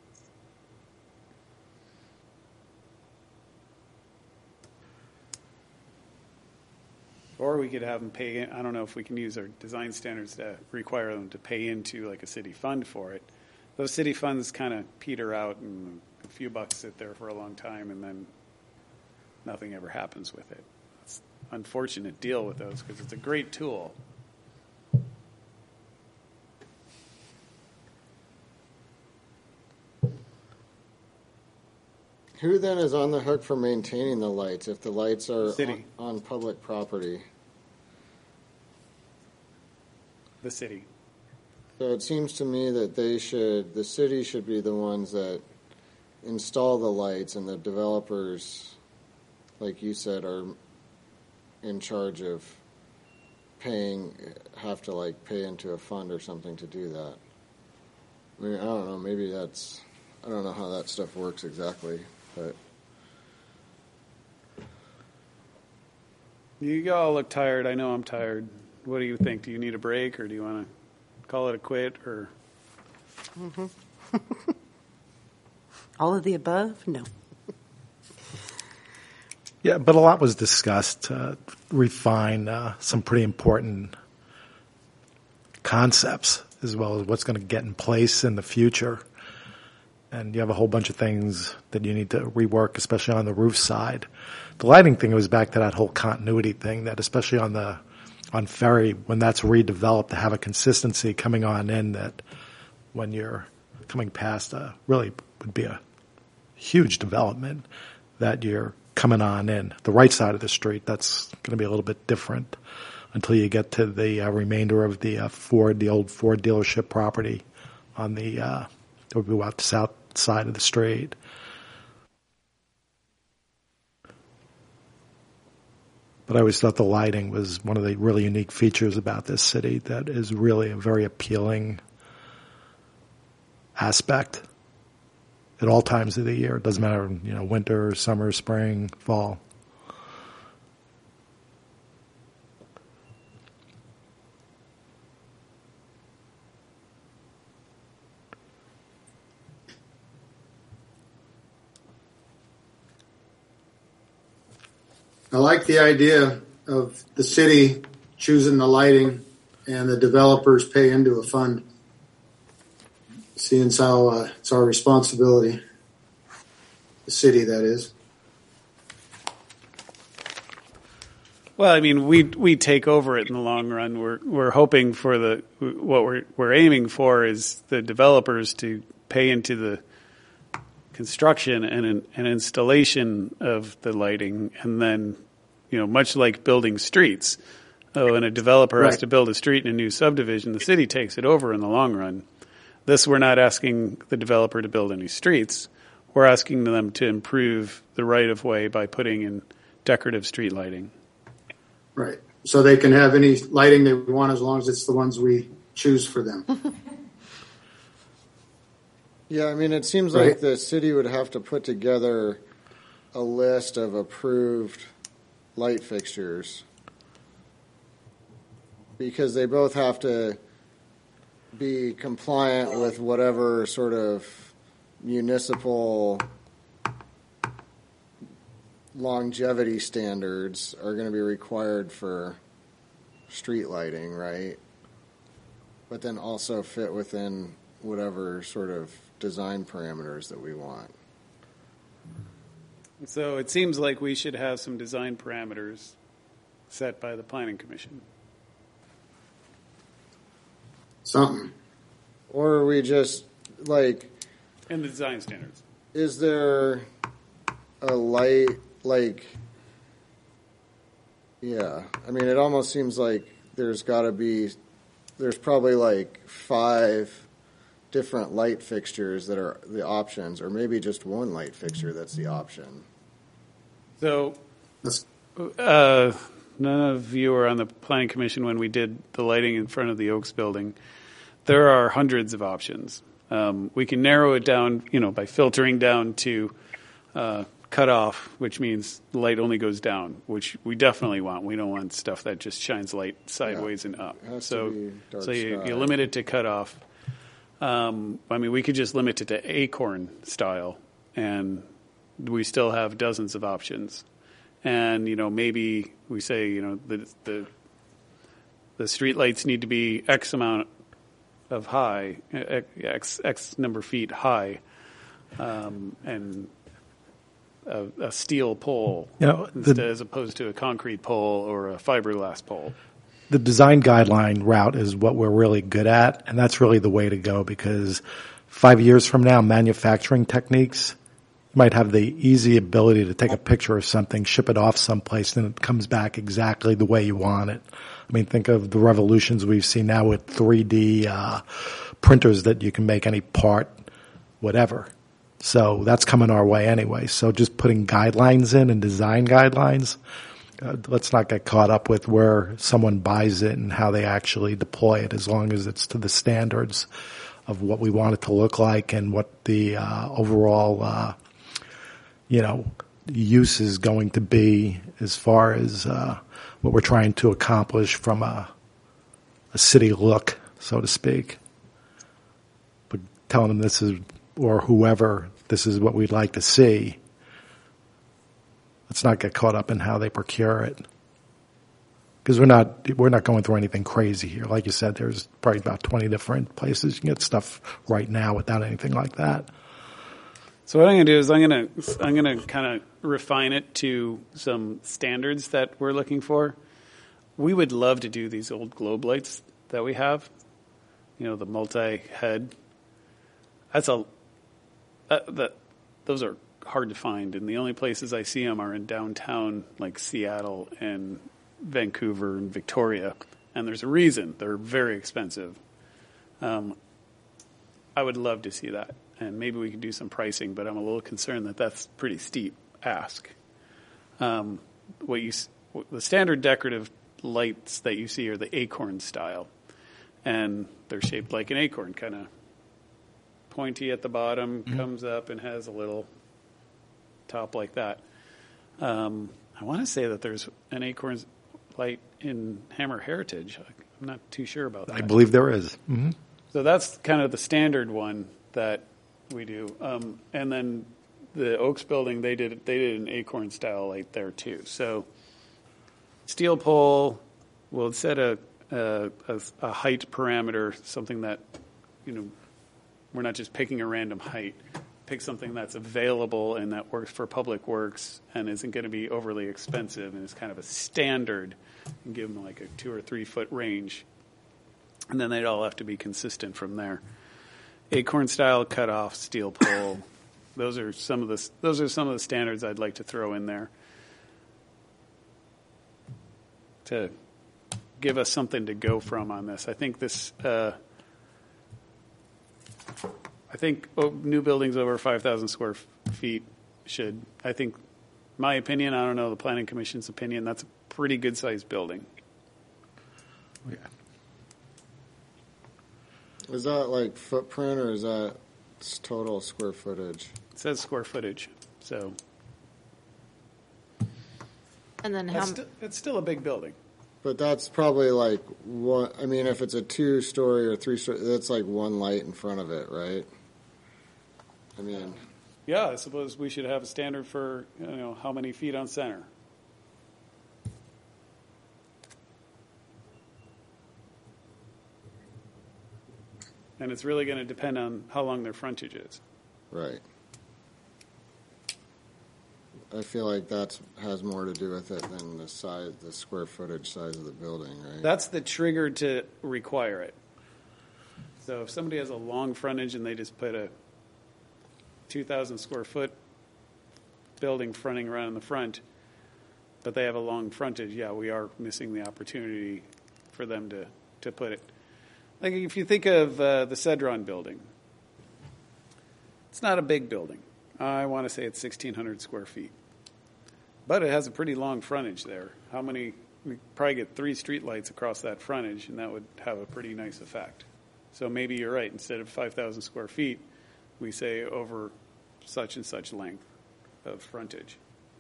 Or we could have them pay in. I don't know if we can use our design standards to require them to pay into like a city fund for it. Those city funds kind of peter out, and a few bucks sit there for a long time, and then nothing ever happens with it. It's an unfortunate deal with those because it's a great tool. Who then is on the hook for maintaining the lights if the lights are on public property? The city. So it seems to me that the city should be the ones that install the lights, and the developers, like you said, are in charge of have to pay into a fund or something to do that. I mean, I don't know, I don't know how that stuff works exactly, but. You all look tired. I know I'm tired. What do you think? Do you need a break, or do you want to call it a quit, or? Mm-hmm. All of the above? No. Yeah, but a lot was discussed to refine some pretty important concepts, as well as what's going to get in place in the future. And you have a whole bunch of things that you need to rework, especially on the roof side. The lighting thing goes back to that whole continuity thing, that especially on Ferry, when that's redeveloped, to have a consistency coming on in, that when you're coming past really would be a huge development, that you're coming on in the right side of the street. That's going to be a little bit different until you get to the remainder of the old Ford dealership property on the that would go out the south side of the street. But I always thought the lighting was one of the really unique features about this city that is really a very appealing aspect at all times of the year. It doesn't matter, winter, summer, spring, fall. I like the idea of the city choosing the lighting and the developers pay into a fund. Seeing as how it's our responsibility, the city that is. Well, I mean, we take over it in the long run. We're hoping for what we're aiming for is the developers to pay into the construction and installation of the lighting, and then, much like building streets. When a developer has to build a street in a new subdivision, the city takes it over in the long run. This, we're not asking the developer to build any streets. We're asking them to improve the right-of-way by putting in decorative street lighting. Right. So they can have any lighting they want as long as it's the ones we choose for them. Yeah, I mean, it seems like the city would have to put together a list of approved light fixtures because they both have to be compliant with whatever sort of municipal longevity standards are going to be required for street lighting, right? But then also fit within whatever sort of design parameters that we want. So it seems like we should have some design parameters set by the Planning Commission. Something. Or are we just And the design standards. Is there a light, yeah, I mean, it almost seems like there's probably 5 different light fixtures that are the options, or maybe just one light fixture that's the option. So, none of you were on the Planning Commission when we did the lighting in front of the Oaks building. There are hundreds of options. We can narrow it down, by filtering down to cutoff, which means the light only goes down, which we definitely want. We don't want stuff that just shines light sideways and up. So you limit it to cutoff. I mean, we could just limit it to acorn style, and we still have dozens of options. And maybe we say the street lights need to be X amount of high, X number of feet high, and a steel pole as opposed to a concrete pole or a fiberglass pole. The design guideline route is what we're really good at, and that's really the way to go because 5 years from now, manufacturing techniques might have the easy ability to take a picture of something, ship it off someplace, and it comes back exactly the way you want it. I mean, think of the revolutions we've seen now with 3D printers that you can make any part, whatever. So that's coming our way anyway. So just putting guidelines in and design guidelines, let's not get caught up with where someone buys it and how they actually deploy it, as long as it's to the standards of what we want it to look like and what the overall use is going to be as far as what we're trying to accomplish from a city look, so to speak. But telling them this is, or whoever, this is what we'd like to see. Let's not get caught up in how they procure it. Because we're not going through anything crazy here. Like you said, there's probably about 20 different places you can get stuff right now without anything like that. So what I'm going to do is I'm going to kind of refine it to some standards that we're looking for. We would love to do these old globe lights that we have, the multi-head. Those are hard to find, and the only places I see them are in downtown, like Seattle and Vancouver and Victoria, and there's a reason. They're very expensive. I would love to see that. And maybe we can do some pricing, but I'm a little concerned that that's pretty steep ask. The standard decorative lights that you see are the acorn style, and they're shaped like an acorn, kind of pointy at the bottom, comes up and has a little top like that. I want to say that there's an acorn light in Hammer Heritage. I'm not too sure about that. I believe there is. Mm-hmm. So that's kind of the standard one that we do, and then the Oaks building they did an acorn style light there too. So steel pole will set a height parameter, something that, we're not just picking a random height. Pick something that's available and that works for public works and isn't going to be overly expensive and is kind of a standard, and give them like a 2 or 3 foot range. And then they'd all have to be consistent from there. Acorn style cutoff steel pole. Those are some of the standards I'd like to throw in there to give us something to go from on this. I think this. I think new buildings over 5,000 square feet should. I think, my opinion. I don't know the Planning Commission's opinion. That's a pretty good sized building. Yeah. Is that like footprint or is that total square footage? It says square footage, so And then it's still a big building. But that's probably like one. I mean, if it's a 2-story or 3-story, that's like one light in front of it, right? I mean, Yeah, I suppose we should have a standard for how many feet on center. And it's really going to depend on how long their frontage is. right. I feel like that has more to do with it than the size, the square footage size of the building, right? That's the trigger to require it. So if somebody has a long frontage and they just put a 2,000 square foot building fronting around in the front, but they have a long frontage, yeah, we are missing the opportunity for them to put it. Like if you think of the Cedron building, it's not a big building. I want to say it's 1,600 square feet. But it has a pretty long frontage there. We probably get 3 streetlights across that frontage, and that would have a pretty nice effect. So maybe you're right. Instead of 5,000 square feet, we say over such and such length of frontage.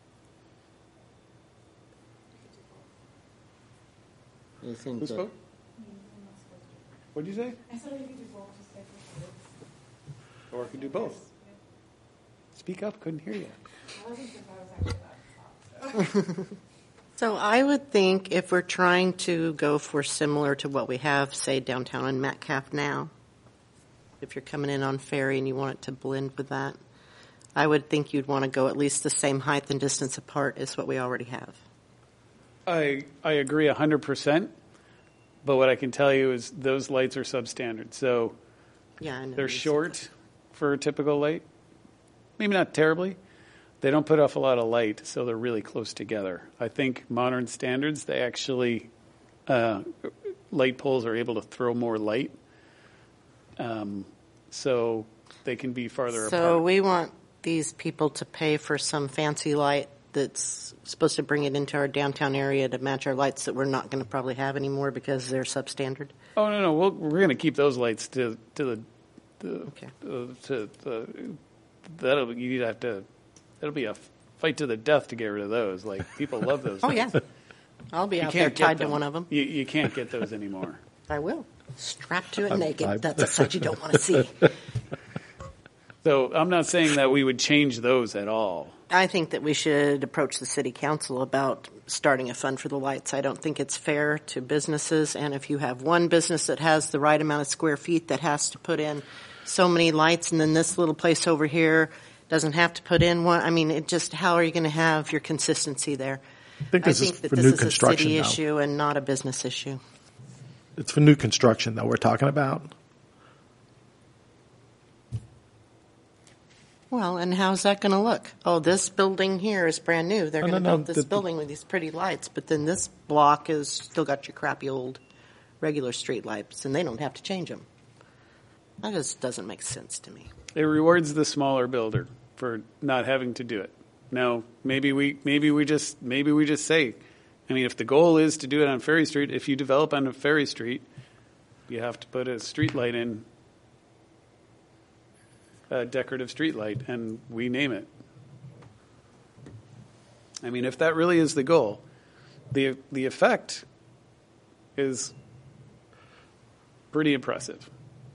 I think Who that, spoke? What did you say? I said I could do both, just like for Or I could do both. Speak up, couldn't hear you. I wasn't sure if I was actually allowed to talk. So I would think if we're trying to go for similar to what we have, say, downtown in Metcalf now, if you're coming in on Ferry and you want it to blend with that, I would think you'd want to go at least the same height and distance apart as what we already have. I agree 100%, but what I can tell you is those lights are substandard. So Yeah, I know. they're short for a typical light. Maybe not terribly. They don't put off a lot of light, so they're really close together. I think modern standards, they actually, light poles are able to throw more light, so they can be farther So apart. we want these people to pay for some fancy light that's supposed to bring it into our downtown area to match our lights that we're not going to probably have anymore because they're substandard. Oh, no, we're going to keep those lights to the Okay. that'll be a fight to the death to get rid of those. Like, people love those. Oh, lights. yeah. I'll be You out there can't get tied to them. one of them. You can't get those anymore. I will. Strapped to it naked. That's a sight you don't want to see. So I'm not saying that we would change those at all. I think that we should approach the city council about starting a fund for the lights. I don't think it's fair to businesses, and if you have one business that has the right amount of square feet that has to put in so many lights, and then this little place over here doesn't have to put in one, I mean, how are you going to have your consistency there? I think this is that for this new is a construction city now. issue and not a business issue. It's for new construction that we're talking about. Well, and how's that going to look? Oh, this building here is brand new. They're No, going to no, build this the- building with these pretty lights, but then this block is still got your crappy old regular street lights, and they don't have to change them. That just doesn't make sense to me. It rewards the smaller builder for not having to do it. Now, maybe we just say, I mean, if the goal is to do it on Ferry Street, if you develop on a Ferry Street, you have to put a street light in, a decorative street light, and we name it. I mean, if that really is the goal, the effect is pretty impressive.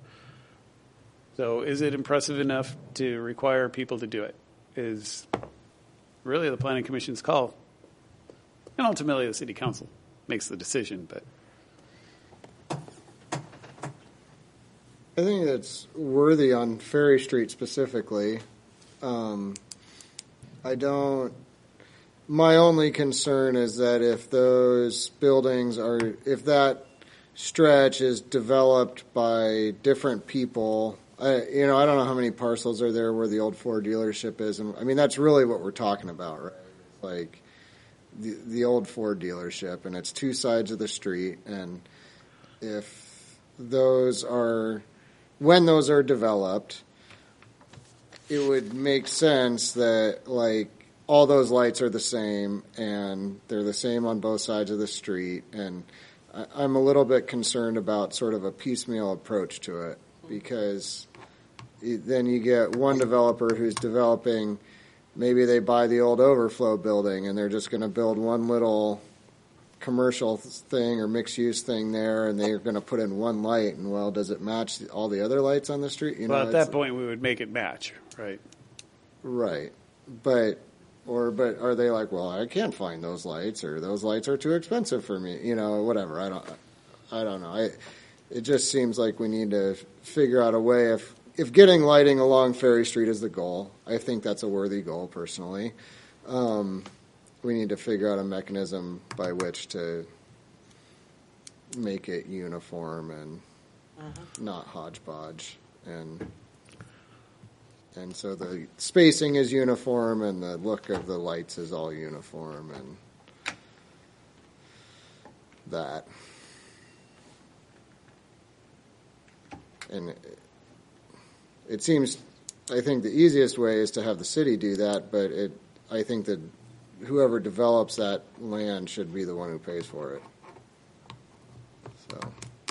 So is it impressive enough to require people to do it? Is really the Planning Commission's call. And ultimately, the city council makes the decision, but. I think it's worthy on Ferry Street specifically. My only concern is that if those buildings if that stretch is developed by different people, I don't know how many parcels are there where the old Ford dealership is. And I mean, that's really what we're talking about, right? Like the old Ford dealership, and it's two sides of the street. And when those are developed, it would make sense that like all those lights are the same and they're the same on both sides of the street. And I'm a little bit concerned about sort of a piecemeal approach to it, because then you get one developer who's developing, maybe they buy the old overflow building and they're just going to build one little commercial thing or mixed-use thing there, and they're going to put in one light, and well, does it match all the other lights on the street? Well, at that point, we would make it match, right? Right. But are they like, well, I can't find those lights, or those lights are too expensive for me, whatever. I don't know. It just seems like we need to figure out a way, if getting lighting along Ferry Street is the goal, I think that's a worthy goal personally. We need to figure out a mechanism by which to make it uniform and not hodgepodge. And so the spacing is uniform and the look of the lights is all uniform and that. And it seems, I think the easiest way is to have the city do that, but I think that whoever develops that land should be the one who pays for it. So.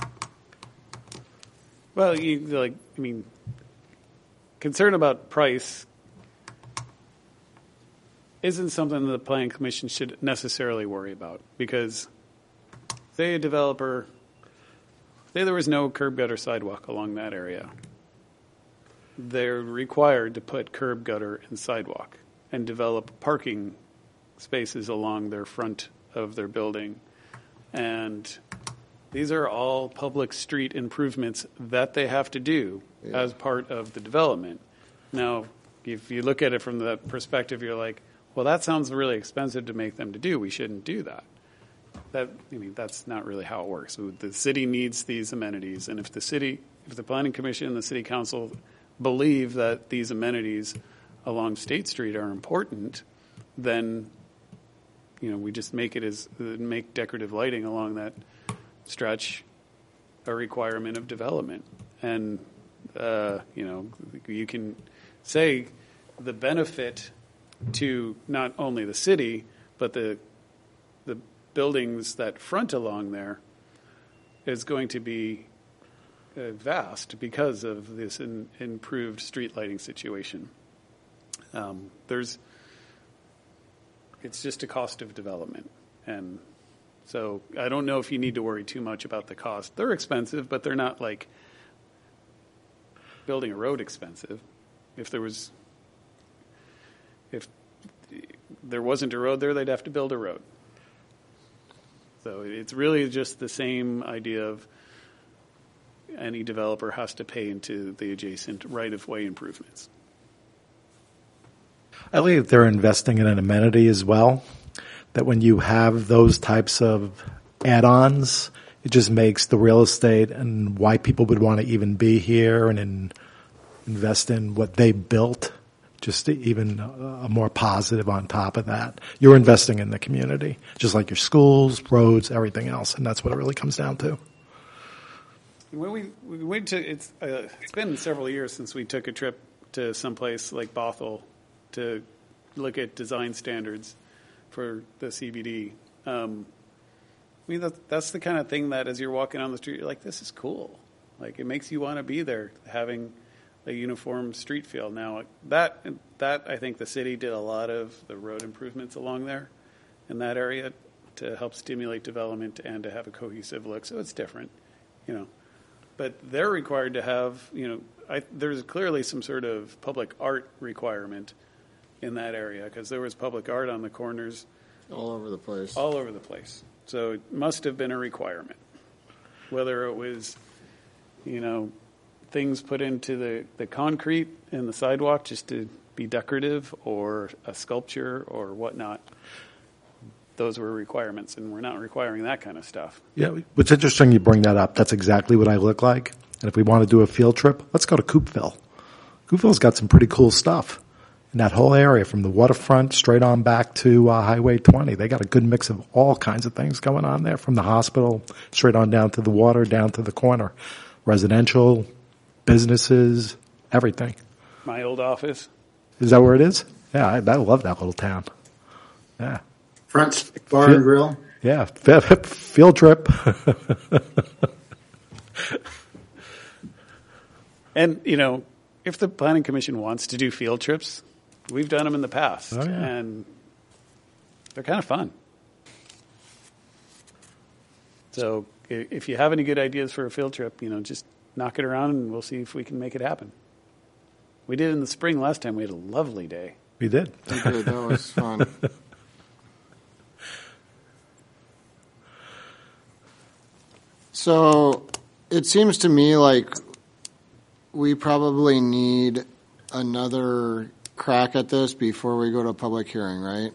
Well, concern about price isn't something that the Planning Commission should necessarily worry about, because say a developer, say there was no curb gutter sidewalk along that area. They're required to put curb gutter and sidewalk and develop parking spaces along their front of their building. And these are all public street improvements that they have to do as part of the development. Now, if you look at it from the perspective, you're like, well, that sounds really expensive to make them to do. We shouldn't do that. That's not really how it works. So the city needs these amenities, and if the Planning Commission and the City Council believe that these amenities along State Street are important, then we just make decorative lighting along that stretch a requirement of development. And you can say the benefit to not only the city but the buildings that front along there is going to be vast because of this improved street lighting situation. It's just a cost of development. And so I don't know if you need to worry too much about the cost. They're expensive, but they're not like building a road expensive. If there wasn't a road there, they'd have to build a road. So it's really just the same idea of any developer has to pay into the adjacent right-of-way improvements. I believe they're investing in an amenity as well, that when you have those types of add-ons, it just makes the real estate and why people would want to even be here and invest in what they built just even a more positive on top of that. You're investing in the community, just like your schools, roads, everything else, and that's what it really comes down to. When we went to, it's been several years since we took a trip to someplace like Bothell to look at design standards for the CBD. That's the kind of thing that as you're walking on the street, you're like, this is cool. Like, it makes you want to be there, having a uniform street feel. Now, that I think the city did a lot of the road improvements along there in that area to help stimulate development and to have a cohesive look. So it's different, But they're required to have, there's clearly some sort of public art requirement in that area, because there was public art on the corners All over the place. All over the place. So it must have been a requirement. Whether it was, things put into the concrete in the sidewalk just to be decorative, or a sculpture or whatnot. Those were requirements, and we're not requiring that kind of stuff. Yeah, it's interesting you bring that up. That's exactly what I look like. And if we want to do a field trip, let's go to Coopville. Coopville's got some pretty cool stuff in that whole area, from the waterfront straight on back to Highway 20. They got a good mix of all kinds of things going on there, from the hospital straight on down to the water, down to the corner. Residential, businesses, everything. My old office. Is that where it is? Yeah, I love that little town. Yeah. Front Stick Bar and Grill. Yeah, field trip. And, if the Planning Commission wants to do field trips, we've done them in the past. Oh, yeah. And they're kind of fun. So if you have any good ideas for a field trip, just knock it around and we'll see if we can make it happen. We did in the spring last time. We had a lovely day. We did. We did. That was fun. So it seems to me like we probably need another crack at this before we go to a public hearing, right?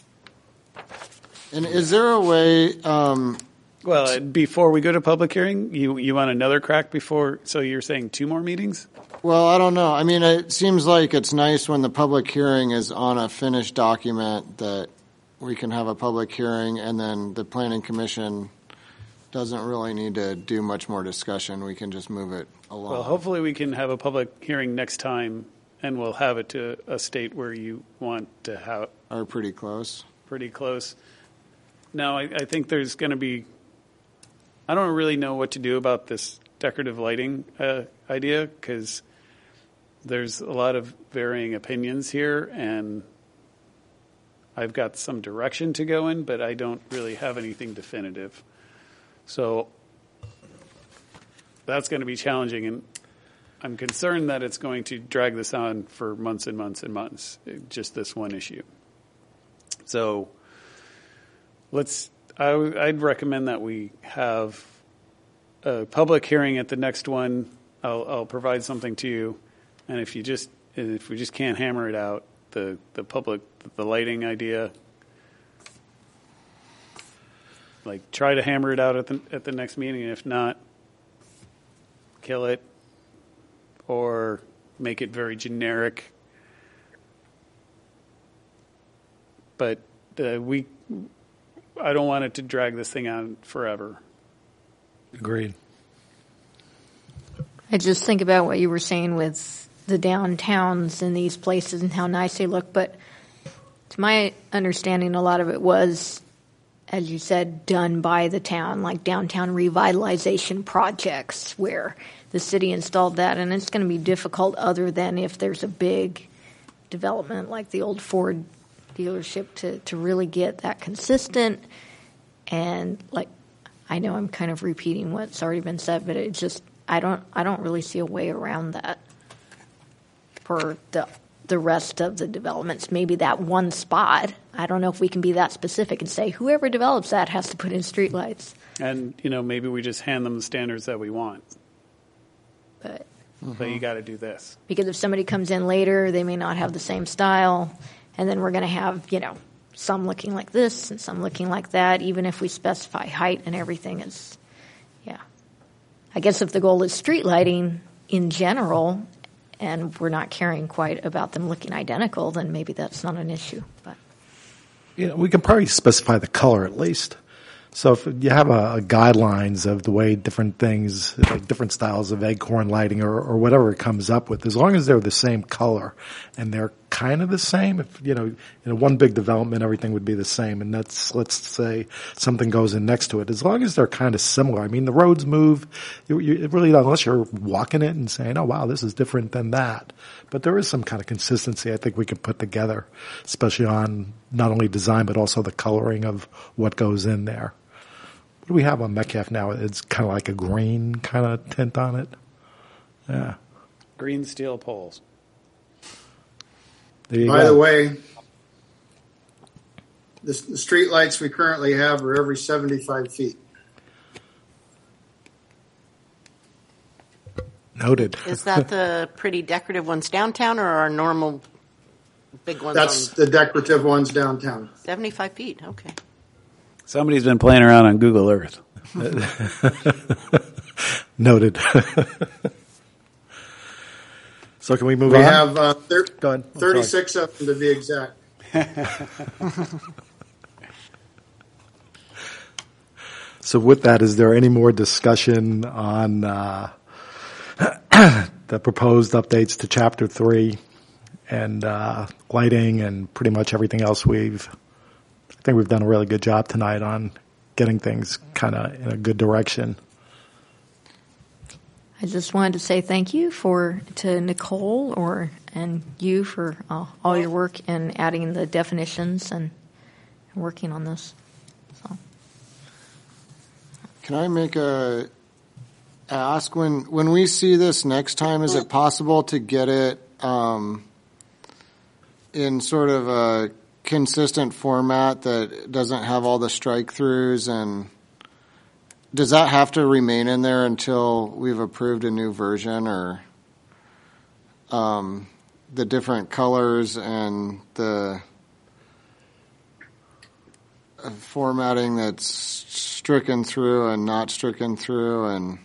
And is there a way? Well, before we go to public hearing, you want another crack before? So you're saying 2 more meetings? Well, I don't know. I mean, it seems like it's nice when the public hearing is on a finished document that we can have a public hearing, and then the Planning Commission doesn't really need to do much more discussion. We can just move it along. Well, hopefully we can have a public hearing next time, and we'll have it to a state where you want to have. Are pretty close. Pretty close. Now, I think there's going to be. I don't really know what to do about this decorative lighting idea, because there's a lot of varying opinions here, and I've got some direction to go in, but I don't really have anything definitive. So that's going to be challenging, and I'm concerned that it's going to drag this on for months and months and months, just this one issue. So I'd recommend that we have a public hearing at the next one. I'll provide something to you, and if we just can't hammer it out, the lighting idea, like, try to hammer it out at the next meeting, and if not, kill it or make it very generic. But I don't want it to drag this thing on forever. Agreed. I just think about what you were saying with the downtowns in these places and how nice they look, but to my understanding, a lot of it was, as you said, done by the town, like downtown revitalization projects where the city installed that, and it's going to be difficult other than if there's a big development like the old Ford dealership to really get that consistent. And like, I know I'm kind of repeating what's already been said, but it just, I don't really see a way around that for the rest of the developments. Maybe that one spot. I don't know if we can be that specific and say whoever develops that has to put in streetlights. And, maybe we just hand them the standards that we want. But you got to do this. Because if somebody comes in later, they may not have the same style, and then we're going to have, some looking like this and some looking like that, even if we specify height and everything is, yeah. I guess if the goal is street lighting in general, and we're not caring quite about them looking identical, then maybe that's not an issue. But we can probably specify the color at least. So if you have a guidelines of the way different things, like different styles of Acorn lighting or whatever it comes up with, as long as they're the same color and they're kind of the same, if, one big development, everything would be the same. And let's say something goes in next to it. As long as they're kind of similar. I mean, the roads move. You really, unless you're walking it and saying, oh, wow, this is different than that. But there is some kind of consistency I think we can put together, especially on not only design, but also the coloring of what goes in there. What do we have on Metcalf now? It's kind of like a green kind of tint on it. Yeah. Green steel poles. By the way, the street lights we currently have are every 75 feet. Noted. Is that the pretty decorative ones downtown or our normal big ones? That's the decorative ones downtown. 75 feet, okay. Somebody's been playing around on Google Earth. Noted. So can we move We on? have Go ahead. I'm 36 of them to be exact. So with that, is there any more discussion on the proposed updates to Chapter 3 and lighting and pretty much everything else I think we've done a really good job tonight on getting things kind of in a good direction. I just wanted to say thank you to Nicole and you for all your work in adding the definitions and working on this. So. Can I ask when we see this next time, is it possible to get it in sort of a consistent format that doesn't have all the strike throughs, and does that have to remain in there until we've approved a new version, or the different colors and the formatting that's stricken through and not stricken through, and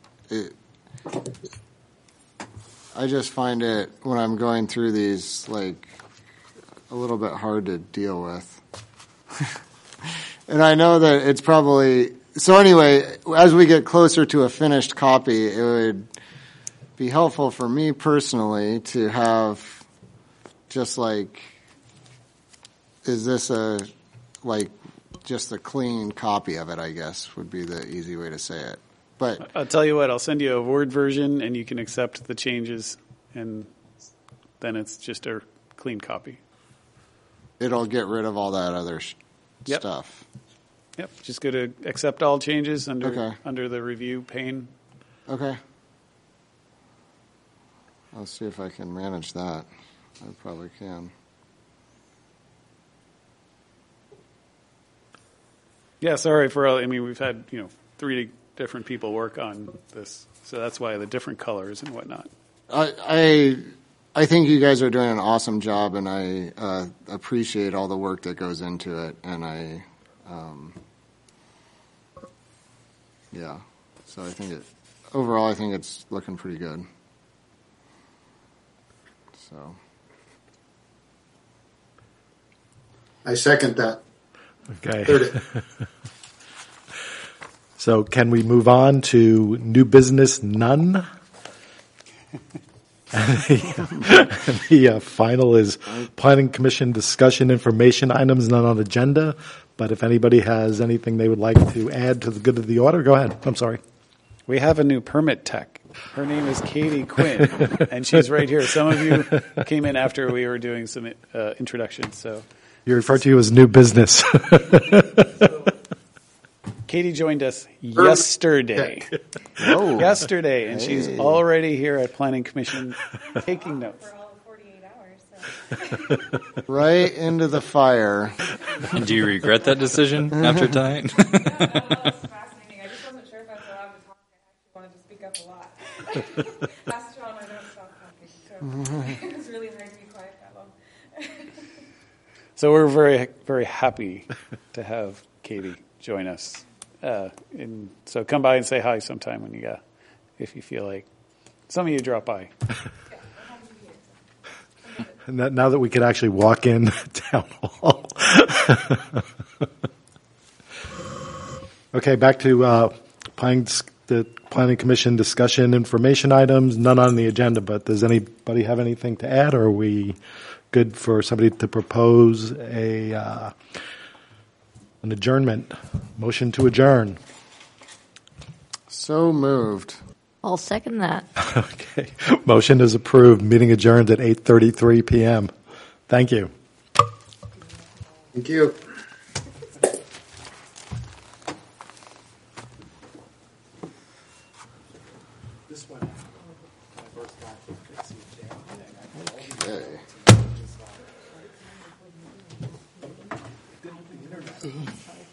I just find it when I'm going through these like a little bit hard to deal with. And I know that it's probably so anyway, as we get closer to a finished copy, it would be helpful for me personally to have just like, is this just a clean copy of it, I guess, would be the easy way to say it. But I'll tell you what, I'll send you a Word version and you can accept the changes, and then it's just a clean copy. It'll get rid of all that other stuff. Yep, just go to accept all changes under the review pane. Okay. I'll see if I can manage that. I probably can. Yeah, sorry for all. I mean, we've had 3 different people work on this, so that's why the different colors and whatnot. I think you guys are doing an awesome job, and I appreciate all the work that goes into it, and so I think overall I think it's looking pretty good. So I second that. Okay. Third it. So can we move on to new business? None. The final is Planning Commission discussion information items, none on agenda. But if anybody has anything they would like to add to the good of the order, go ahead. I'm sorry. We have a new permit tech. Her name is Katie Quinn, and she's right here. Some of you came in after we were doing some introductions. So you refer to you as new business. Katie joined us yesterday. Oh. Yesterday, and she's already here at Planning Commission taking notes. For all of 48 hours. So. Right into the fire. Do you regret that decision after tonight? No, that was fascinating. I just wasn't sure if I was allowed to talk. I actually wanted to speak up a lot. Last John, I don't stop talking, so it was really hard to be quiet that long. So we're very, very happy to have Katie join us. So come by and say hi sometime when if you feel like. Some of you drop by. And now that we could actually walk in town hall. Okay, back to the Planning Commission discussion information items. None on the agenda, but does anybody have anything to add, or are we good for somebody to propose an adjournment? Motion to adjourn. So moved. I'll second that. Okay. Motion is approved. Meeting adjourned at 8:33 p.m. Thank you. Thank you. Okay. Sorry.